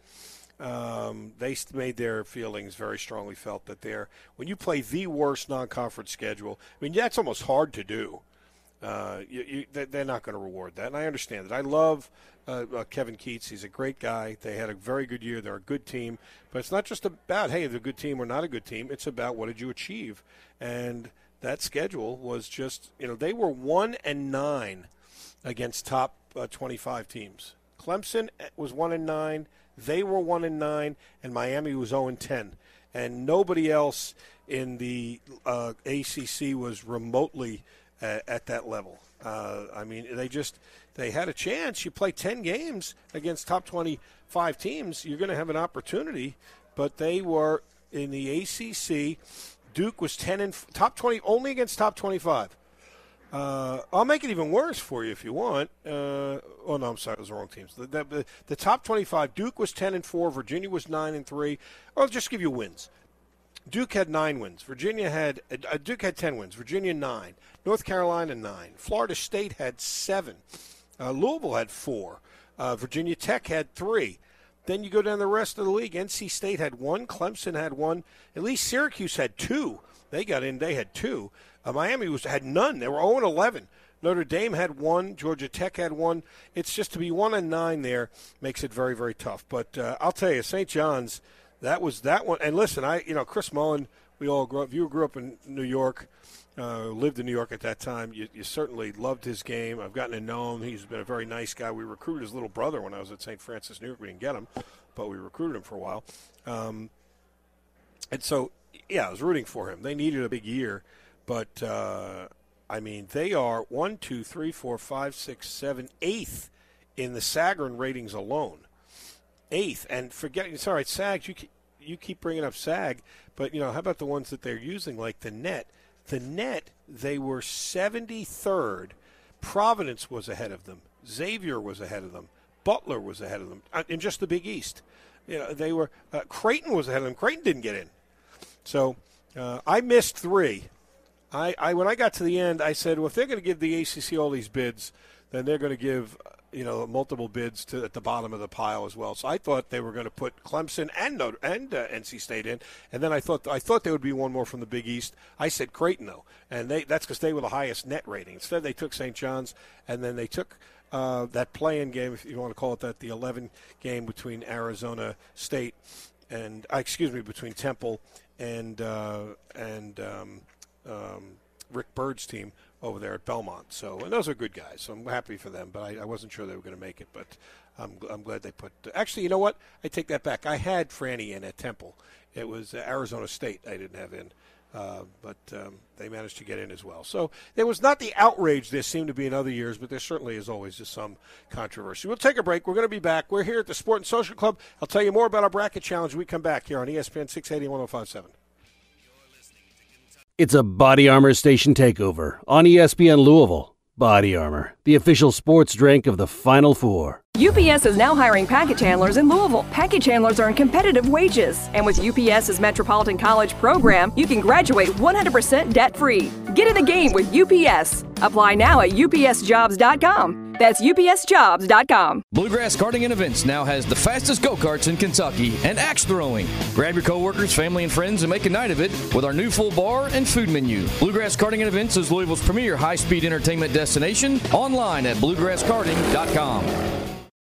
um, they made their feelings very strongly felt that they're when you play the worst non-conference schedule. I mean, that's almost hard to do. Uh, you, you, they're not going to reward that, and I understand that. I love uh, uh, Kevin Keats. He's a great guy. They had a very good year. They're a good team. But it's not just about, hey, they're a good team or not a good team. It's about what did you achieve. And that schedule was just, you know, they were one and nine against top uh, twenty-five teams. Clemson was one and nine. They were one and nine, and Miami was zero and ten. And nobody else in the uh, A C C was remotely At, at that level. Uh, I mean, they just they had a chance. You play ten games against top twenty-five teams, you're going to have an opportunity. But they were in the A C C. Duke was ten and top twenty only against top twenty-five. Uh, I'll make it even worse for you if you want. Uh, oh no, I'm sorry, those are the wrong teams. The, the, the top twenty-five. Duke was ten and four. Virginia was nine and three. I'll just give you wins. Duke had nine wins. Virginia had uh, Duke had ten wins. Virginia nine. North Carolina nine. Florida State had seven. Uh, Louisville had four. Uh, Virginia Tech had three. Then you go down the rest of the league. N C State had one. Clemson had one. At least Syracuse had two. They got in. They had two. Uh, Miami was had none. They were zero and eleven. Notre Dame had one. Georgia Tech had one. It's just to be one and nine there makes it very very tough. But uh, I'll tell you, Saint John's. that was that one. And listen, I you know Chris Mullin, we all grew up. You grew up in New York, uh, lived in New York at that time. You, you certainly loved his game. I've gotten to know him. He's been a very nice guy. We recruited his little brother when I was at Saint Francis, New York. We didn't get him, but we recruited him for a while. Um, and so, yeah, I was rooting for him. They needed a big year, but uh, I mean, they are one, two, three, four, five, six, seven, eighth in the Sagarin ratings alone. Eighth, and forget it's all right. SAG, you keep, you keep bringing up SAG, but you know how about the ones that they're using, like the Net? The Net, they were seventy-third. Providence was ahead of them. Xavier was ahead of them. Butler was ahead of them in just the Big East. You know they were. Uh, Creighton was ahead of them. Creighton didn't get in, so uh, I missed three. I, I when I got to the end, I said, well, if they're going to give the A C C all these bids, then they're going to give. You know, multiple bids to at the bottom of the pile as well. So I thought they were going to put Clemson and Notre, and uh, N C State in, and then I thought I thought there would be one more from the Big East. I said Creighton though, and they that's because they were the highest net rating. Instead, they took Saint John's, and then they took uh, that play-in game, if you want to call it that, the eleven game between Arizona State and uh, excuse me, between Temple and uh, and um, um, Rick Bird's team over there at Belmont. So, and those are good guys, so I'm happy for them, but I, I wasn't sure they were going to make it, but I'm, I'm glad they put – actually, you know what? I take that back. I had Franny in at Temple. It was uh, Arizona State I didn't have in, uh, but um, they managed to get in as well. So there was not the outrage there seemed to be in other years, but there certainly is always just some controversy. We'll take a break. We're going to be back. We're here at the Sport and Social Club. I'll tell you more about our bracket challenge when we come back here on E S P N six eighty, one oh five seven. It's a Body Armor Station Takeover on E S P N Louisville. Body Armor, the official sports drink of the Final Four. U P S is now hiring package handlers in Louisville. Package handlers earn competitive wages. And with UPS's Metropolitan College program, you can graduate one hundred percent debt-free. Get in the game with U P S. Apply now at U P S jobs dot com. That's U P S jobs dot com. Bluegrass Karting and Events now has the fastest go-karts in Kentucky and axe throwing. Grab your coworkers, family, and friends and make a night of it with our new full bar and food menu. Bluegrass Karting and Events is Louisville's premier high-speed entertainment destination. Online at bluegrass karting dot com.